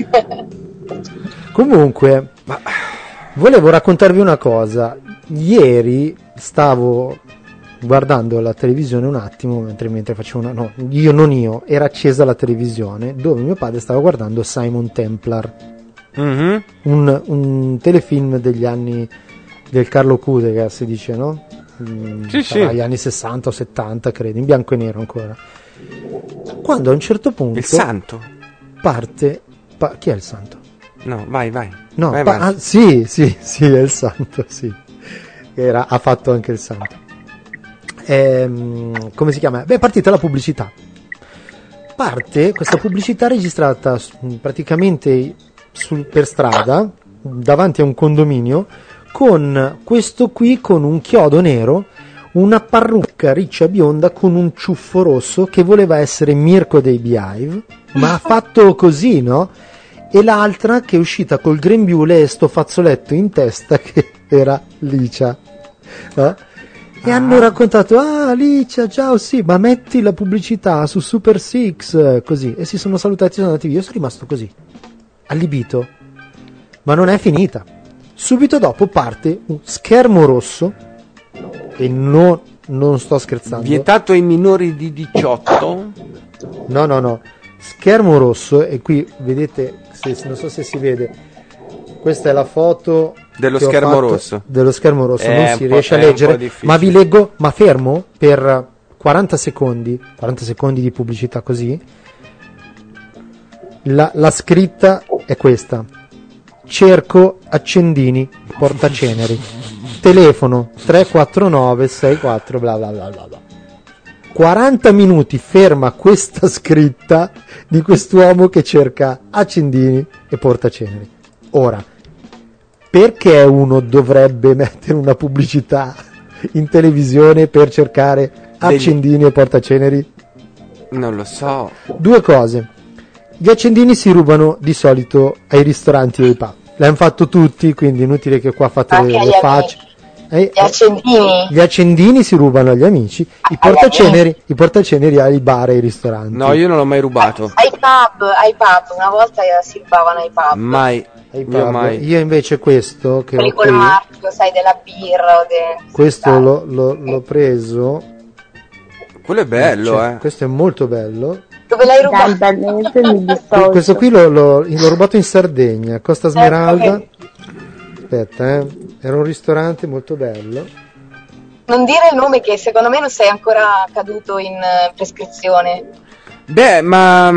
S1: Comunque, volevo raccontarvi una cosa. Ieri stavo guardando la televisione un attimo, mentre facevo era accesa la televisione, dove mio padre stava guardando Simon Templar,
S2: Mhm.
S1: un telefilm degli anni del Carlo Cudega, si dice, no?
S2: Sì,
S1: Sarà
S2: sì.
S1: gli anni 60 o 70, credo, in bianco e nero ancora. Quando a un certo punto
S2: Il santo.
S1: parte chi è il santo?
S2: No, vai.
S1: No,
S2: Vai,
S1: sì, è il santo, sì. Ha fatto anche il santo. Come si chiama? Beh, è partita la pubblicità. Parte questa pubblicità registrata praticamente per strada, davanti a un condominio, con questo qui con un chiodo nero, una parrucca riccia bionda con un ciuffo rosso che voleva essere Mirko dei Beehive, ma ha fatto così, no? E l'altra che è uscita col grembiule e sto fazzoletto in testa che era Licia. E hanno raccontato: Licia, ciao, sì, ma metti la pubblicità su Super Six, così. E si sono salutati e sono andati via. Io sono rimasto così, allibito. Ma non è finita. Subito dopo parte un schermo rosso, e non sto scherzando.
S2: Vietato ai minori di 18.
S1: No. Schermo rosso, e qui vedete, non so se si vede, questa è la foto
S2: Dello
S1: che ho
S2: schermo
S1: fatto
S2: rosso.
S1: dello schermo rosso, non
S2: un
S1: si
S2: po'-
S1: riesce a
S2: è un po'
S1: leggere,
S2: difficile.
S1: ma vi leggo, ma fermo per 40 secondi di pubblicità così. La scritta è questa: cerco accendini portaceneri, telefono 349 64 bla bla bla bla bla. 40 minuti ferma questa scritta di quest'uomo che cerca accendini e portaceneri. Ora, perché uno dovrebbe mettere una pubblicità in televisione per cercare accendini e portaceneri?
S2: Non lo so.
S1: Due cose: gli accendini si rubano di solito ai ristoranti e ai pub, l'hanno fatto tutti, quindi inutile che qua fate
S7: Anche
S1: le
S7: agli
S1: facce.
S7: Gli accendini?
S1: Gli accendini si rubano agli amici, i portaceneri ai bar e ai ristoranti.
S2: No, io non l'ho mai rubato.
S7: Ai pub, una volta si rubavano ai pub.
S2: Mai.
S1: Ai
S2: Io
S1: pub.
S2: mai.
S1: Io invece questo che
S7: Quelli
S1: ho
S7: col
S1: qui,
S7: marchio, sai, della birra o
S1: questo l'ho preso.
S2: Quello è bello,
S1: Cioè, questo è molto bello.
S7: Dove l'hai
S5: Dal
S7: rubato?
S5: Barnese mi dissocio.
S1: Questo qui l'ho rubato in Sardegna, Costa Smeralda.
S7: ok.
S1: Aspetta, era un ristorante molto bello.
S7: Non dire il nome, che secondo me non sei ancora caduto in prescrizione.
S2: Beh, ma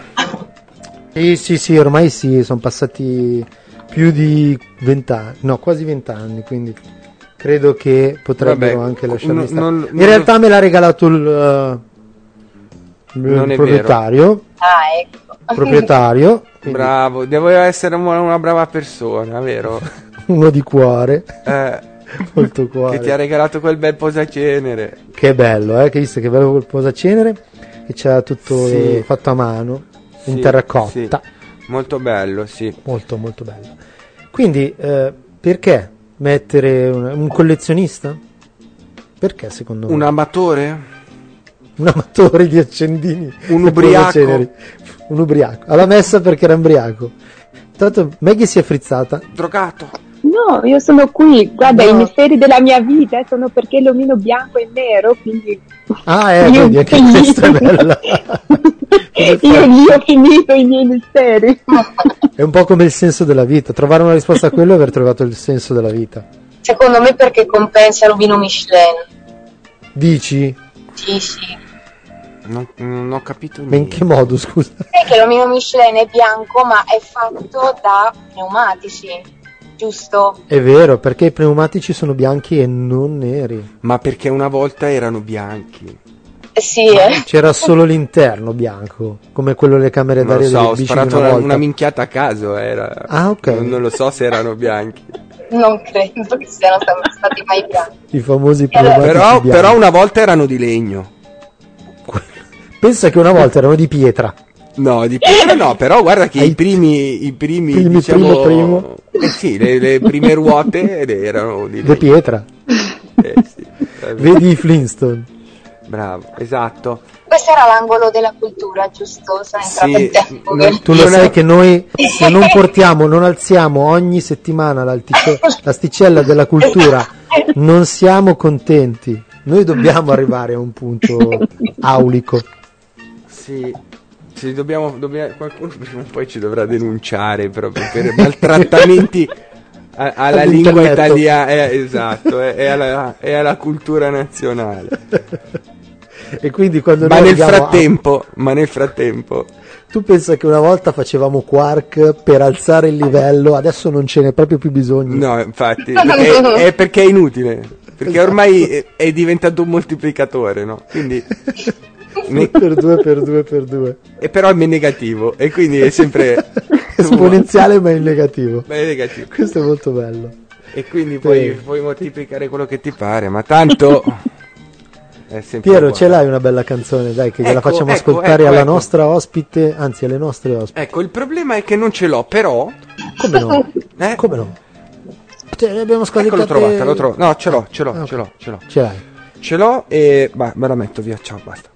S1: Sì, ormai sì, sono passati più di 20 anni, no, quasi 20 anni, quindi credo che potrebbero
S2: Vabbè,
S1: anche lasciarmi stare.
S2: non-
S1: In realtà me l'ha regalato il
S2: Non è
S1: proprietario.
S7: Ah, ecco.
S1: Proprietario, quindi
S2: bravo, devo essere una brava persona, vero?
S1: uno di cuore. molto cuore.
S2: Che ti ha regalato quel bel posacenere.
S1: Che bello, che visto che bello quel posacenere, che c'era tutto
S2: Sì.
S1: fatto a mano, in
S2: Sì,
S1: terracotta.
S2: sì. Molto bello, sì.
S1: Molto molto bello. Quindi perché mettere un collezionista? Perché secondo
S2: Un
S1: me?
S2: amatore?
S1: Un amatore di accendini.
S2: Un
S1: e
S2: ubriaco?
S1: posaceneri. Un ubriaco. Alla messa perché era ubriaco. Tanto Maggie si è frizzata.
S2: Drogato?
S5: No, io sono qui, guarda,
S1: No.
S5: i misteri della mia vita sono perché l'omino bianco e nero, quindi...
S1: Io vedi, anche questa è bella.
S5: Io lì ho finito i miei misteri.
S1: È un po' come il senso della vita. Trovare una risposta a quello è aver trovato il senso della vita.
S7: Secondo me perché compensa il vino Michelin.
S1: Dici?
S7: Sì.
S2: Non ho capito
S1: Ma in
S2: niente.
S1: che modo, scusa?
S7: Sai che l'omino Michelin è bianco ma è fatto da pneumatici, giusto?
S1: È vero, perché i pneumatici sono bianchi e non neri.
S2: Ma perché una volta erano bianchi.
S7: Sì,
S1: C'era solo l'interno bianco, come quello delle camere
S2: Non lo
S1: d'aria
S2: so,
S1: delle
S2: ho
S1: bici
S2: sparato
S1: di una volta.
S2: una minchiata a caso. Era...
S1: Ah, ok.
S2: Non lo so se erano bianchi.
S7: non credo che siano stati mai bianchi.
S1: I famosi pneumatici bianchi.
S2: Però una volta erano di legno.
S1: Pensa che una volta erano di pietra.
S2: No, di pietra no, però guarda che i primi diciamo,
S1: primo.
S2: Sì, le prime ruote erano di
S1: Di
S2: legno.
S1: pietra.
S2: Sì,
S1: Vedi i Flintstone.
S2: bravo, esatto.
S7: Questo era l'angolo della cultura, giusto? Sono entrata
S2: Sì,
S7: in tempo.
S2: no,
S1: Tu lo
S2: Non
S1: sai
S2: è-
S1: che noi, se non alziamo ogni settimana l'asticella della cultura, non siamo contenti. Noi dobbiamo arrivare a un punto aulico.
S2: Sì, qualcuno prima o poi ci dovrà denunciare proprio per maltrattamenti alla lingua
S1: All'intelletto.
S2: italiana, esatto, e alla cultura nazionale.
S1: E quindi quando
S2: Ma
S1: noi
S2: nel
S1: arriviamo
S2: frattempo,
S1: tu pensa che una volta facevamo quark per alzare il livello, adesso non ce n'è proprio più bisogno.
S2: no, infatti, perché è inutile, perché ormai è diventato un moltiplicatore, no? Quindi,
S1: Per due.
S2: e però è negativo, e quindi è sempre
S1: Esponenziale ma in negativo.
S2: Ma è negativo.
S1: Questo è molto bello.
S2: E quindi
S1: Sì.
S2: puoi moltiplicare quello che ti pare, ma tanto è sempre
S1: Piero,
S2: uguale.
S1: ce l'hai una bella canzone, dai, che gliela
S2: Ecco,
S1: facciamo
S2: ecco,
S1: ascoltare
S2: ecco,
S1: alla
S2: ecco.
S1: nostra ospite, anzi alle nostre ospiti.
S2: Ecco, il problema è che non ce l'ho, però
S1: Come no?
S2: eh?
S1: Come no? Cioè, ne abbiamo
S2: Ecco,
S1: scaricate...
S2: l'ho trovata, l'ho trovata. No, ce l'ho,
S1: ok.
S2: ce l'ho.
S1: Ce l'hai.
S2: Ce l'ho e me la metto via, ciao, basta.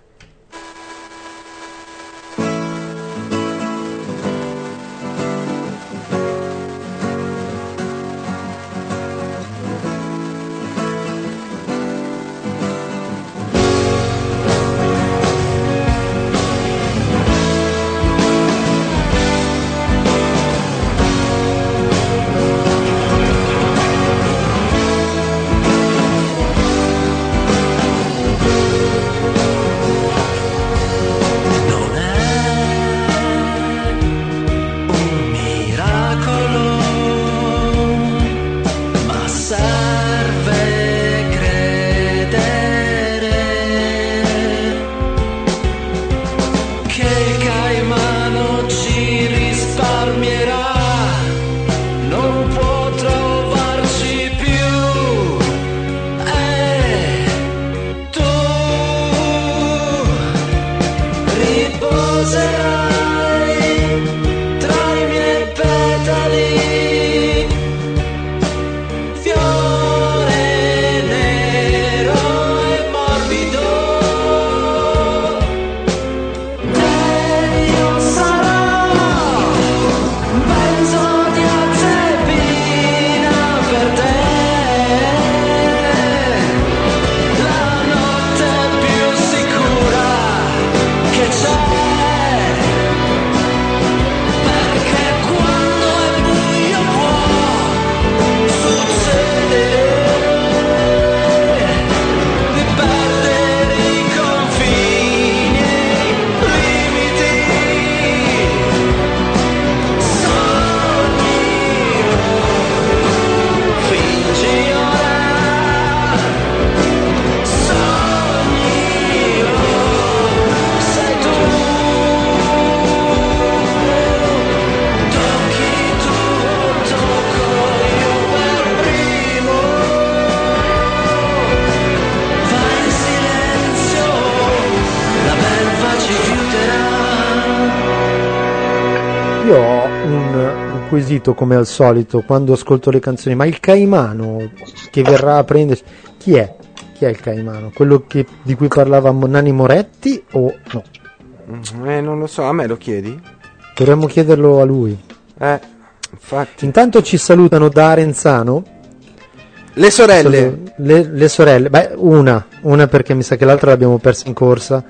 S1: quesito come al solito quando ascolto le canzoni, ma il Caimano che verrà a prenderci, chi è? Chi è il Caimano? Quello di cui parlava Nanni Moretti o no?
S2: Non lo so, a me lo chiedi?
S1: Dovremmo chiederlo a lui.
S2: Infatti.
S1: Intanto ci salutano da Arenzano.
S2: Le sorelle.
S1: Le sorelle. Beh, una perché mi sa che l'altra l'abbiamo persa in corsa.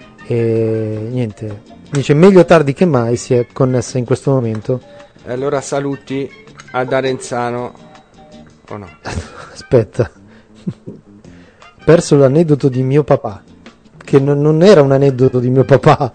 S1: E niente. Dice meglio tardi che mai, si è connessa in questo momento.
S2: Allora saluti ad Arenzano. O no?
S1: Aspetta. Perso l'aneddoto di mio papà. Che non era un aneddoto di mio papà.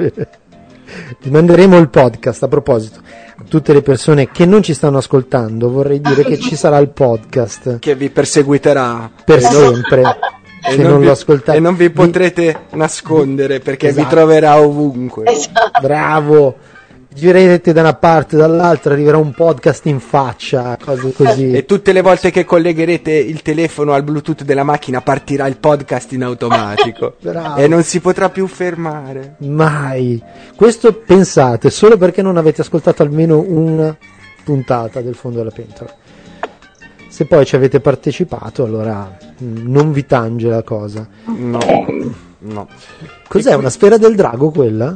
S1: Vi manderemo il podcast. A proposito, a tutte le persone che non ci stanno ascoltando vorrei dire che ci sarà il podcast
S2: che vi perseguiterà
S1: per sempre se non lo ascoltate
S2: e non vi potrete nascondere perché
S1: esatto.
S2: Vi troverà ovunque.
S7: Esatto.
S1: Bravo, girerete da una parte dall'altra, arriverà un podcast in faccia, cose così,
S2: e tutte le volte che collegherete il telefono al Bluetooth della macchina partirà il podcast in automatico.
S1: Bravo.
S2: E non si potrà più fermare
S1: mai. Questo pensate solo perché non avete ascoltato almeno una puntata del Fondo della Pentola. Se poi ci avete partecipato, allora non vi tange la cosa.
S2: No.
S1: Cos'è, una sfera del drago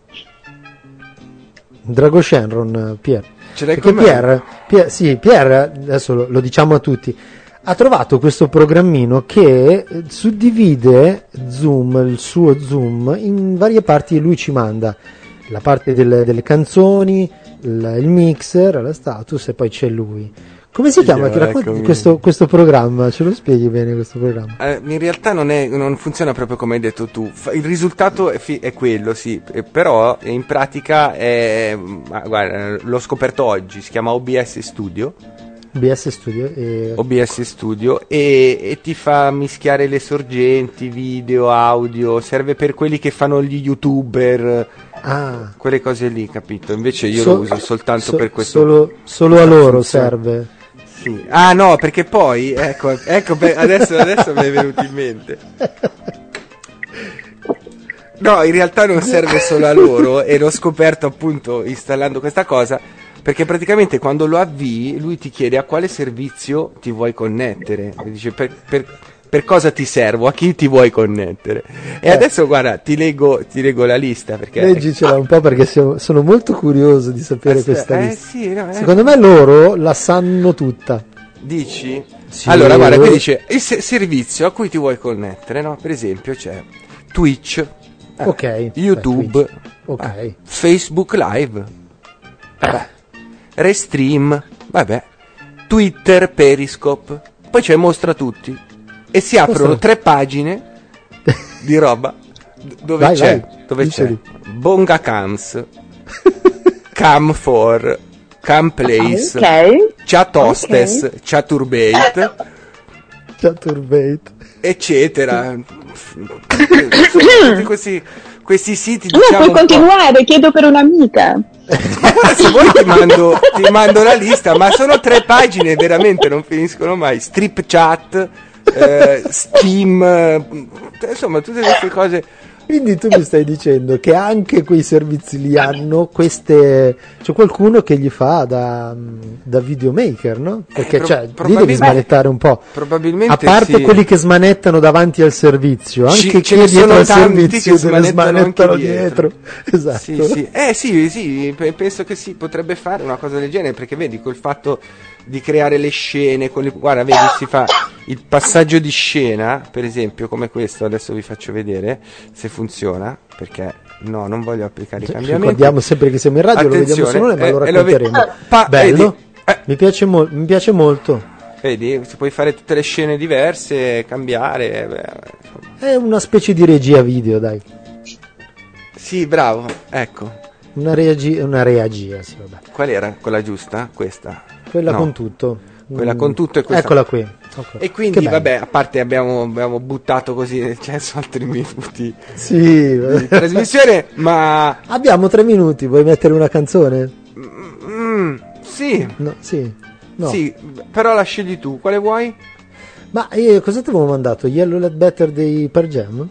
S1: quella? Drago Shenron, Pier.
S2: Ce l'hai
S1: Perché
S2: con me?
S1: Pier, adesso lo diciamo a tutti, ha trovato questo programmino che suddivide Zoom, il suo Zoom, in varie parti e lui ci manda la parte delle canzoni, il mixer, la status e poi c'è lui. Come si chiama? Questo programma? Ce lo spieghi bene questo programma?
S2: In realtà non funziona proprio come hai detto tu. Il risultato è quello, sì, però in pratica guarda, l'ho scoperto oggi, si chiama OBS Studio. OBS Studio e ti fa mischiare le sorgenti, video, audio, serve per quelli che fanno gli youtuber, quelle cose lì, capito? Invece io lo uso soltanto per questo.
S1: Solo a loro serve.
S2: Sì. Ah no, perché poi ecco adesso mi è venuto in mente. No, in realtà non serve solo a loro e l'ho scoperto appunto installando questa cosa, perché praticamente quando lo avvii lui ti chiede a quale servizio ti vuoi connettere, e dice per cosa ti servo, a chi ti vuoi connettere. E adesso guarda, ti leggo la lista, perché
S1: leggicela un po' perché sono molto curioso di sapere questa lista.
S2: Sì, no,
S1: secondo me loro la sanno tutta.
S2: Dici?
S1: Sì.
S2: Allora guarda, qui dice il servizio a cui ti vuoi connettere, no? Per esempio c'è Twitch, YouTube, Facebook Live, Restream, Twitter, Periscope, poi c'è Mostra Tutti e si aprono 3 pagine di roba dove c'è Bonga Cams, Cam4, Camplace, Chat Hostess, Chaturbate, eccetera. Tutti questi siti, diciamo,
S5: puoi continuare, chiedo per un'amica.
S2: Se vuoi ti mando la lista, ma sono 3 pagine, veramente non finiscono mai. Strip Chat, Steam, insomma tutte queste cose.
S1: Quindi tu mi stai dicendo che anche quei servizi li hanno c'è qualcuno che gli fa da videomaker, no? Perché lì devi smanettare un po'.
S2: Probabilmente
S1: a parte quelli che smanettano davanti al servizio, anche chi è dietro al servizio deve smanettano dietro. Esatto.
S2: Sì, penso che potrebbe fare una cosa del genere, perché vedi col fatto di creare le scene, guarda, vedi, si fa il passaggio di scena, per esempio, come questo, adesso vi faccio vedere se funziona, perché non voglio applicare i cambiamenti.
S1: Ricordiamo sempre che siamo in radio, lo vediamo solo noi, ma lo racconteremo. Bello, mi piace molto.
S2: Vedi, si puoi fare tutte le scene diverse, cambiare.
S1: È una specie di regia video, dai.
S2: Sì, bravo, ecco.
S1: Una reagia, sì, vabbè.
S2: Qual era quella giusta? Questa?
S1: Quella con tutto.
S2: Quella con tutto e questa.
S1: Eccola qui. Okay.
S2: E quindi a parte abbiamo buttato così, altri minuti di trasmissione, ma
S1: abbiamo 3 minuti, vuoi mettere una canzone?
S2: Sì.
S1: No.
S2: Sì, però la scegli tu, quale vuoi?
S1: Ma cosa ti avevo mandato? Yellow Let Better dei Pearl Jam?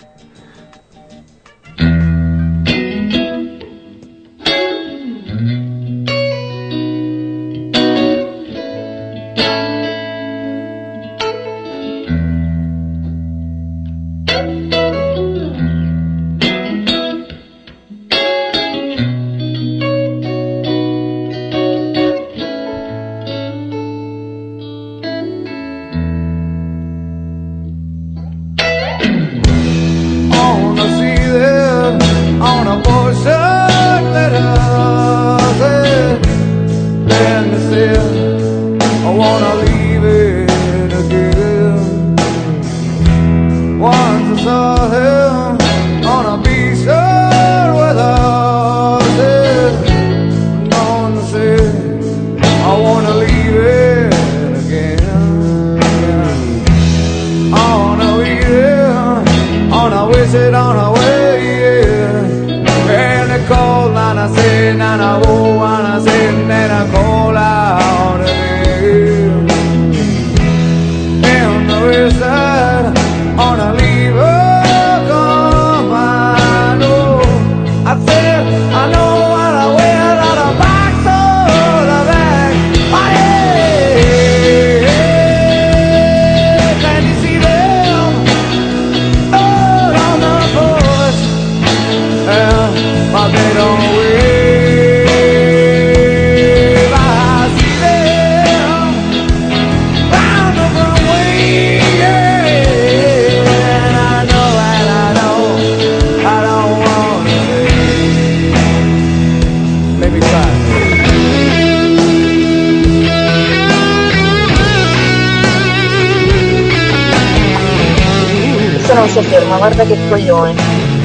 S3: wanna leave it again. I wanna leave it, wanna wish it on our way, yeah. And the cold line I say, and I won't wanna say, and then I call out again. And the wish that I wanna leave her gone, I know. I said, I know what I wear out of back, so the back, oh yeah. Can you see them? Out on the porch, yeah, but they don't wave. I see them round the runway, yeah. And I know I don't wanna leave. Let me try.
S7: Se non si ferma, guarda che coglione.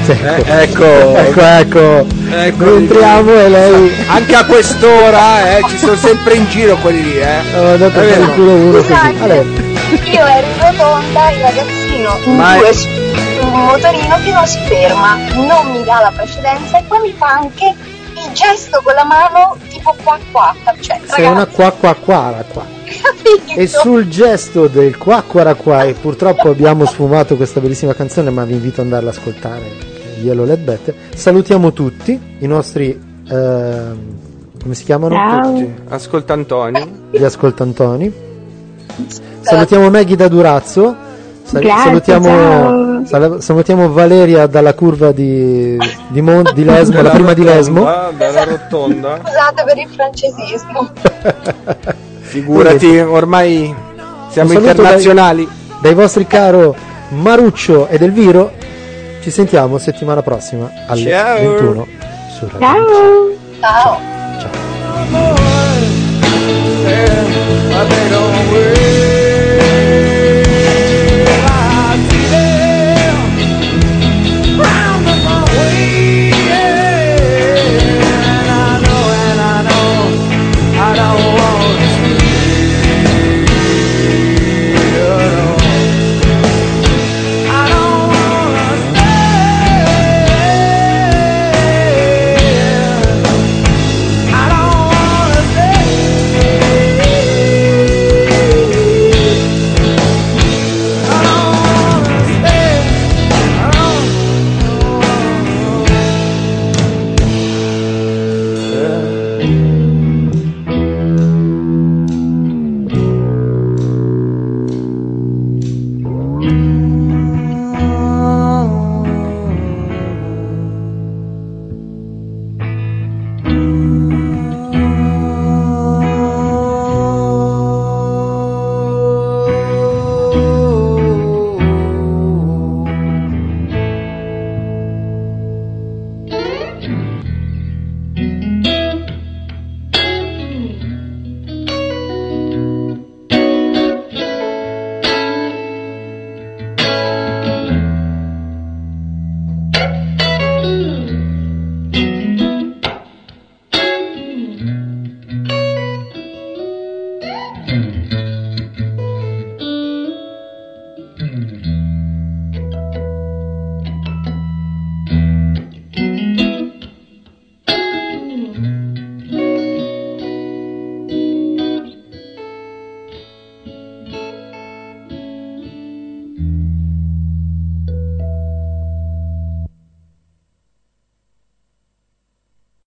S1: Ecco. Entriamo e lei
S2: Anche a quest'ora, ci sono sempre in giro quelli lì,
S1: ho dato per il culo uno così.
S7: Scusate,
S1: Allora,
S7: io ero in rotonda, il ragazzino in
S2: Ma è-
S7: due su un motorino che non si ferma, non mi dà la precedenza e poi mi fa anche il gesto con la mano tipo qua, cioè
S1: sei una
S7: ragazzi,
S1: qua.
S7: capito?
S1: E sul gesto del qua, e purtroppo abbiamo sfumato questa bellissima canzone, ma vi invito ad andarla ad ascoltare, Yellow Led Better. Salutiamo tutti i nostri come si chiamano?
S5: Ciao.
S2: Ascolta Antonio.
S1: Gli ascoltantoni. Salutiamo Maggie da Durazzo.
S5: Grazie, ciao.
S1: Salutiamo Valeria dalla curva di Lesmo, la prima di Lesmo.
S2: Dalla rotonda.
S7: Scusate per il francesismo.
S2: Figurati, ormai siamo
S1: Un saluto
S2: internazionali.
S1: Dai vostri caro Maruccio ed Elviro. Ci sentiamo settimana prossima alle
S2: Ciao.
S1: 21 su Radio.
S5: Ciao.
S7: Ciao.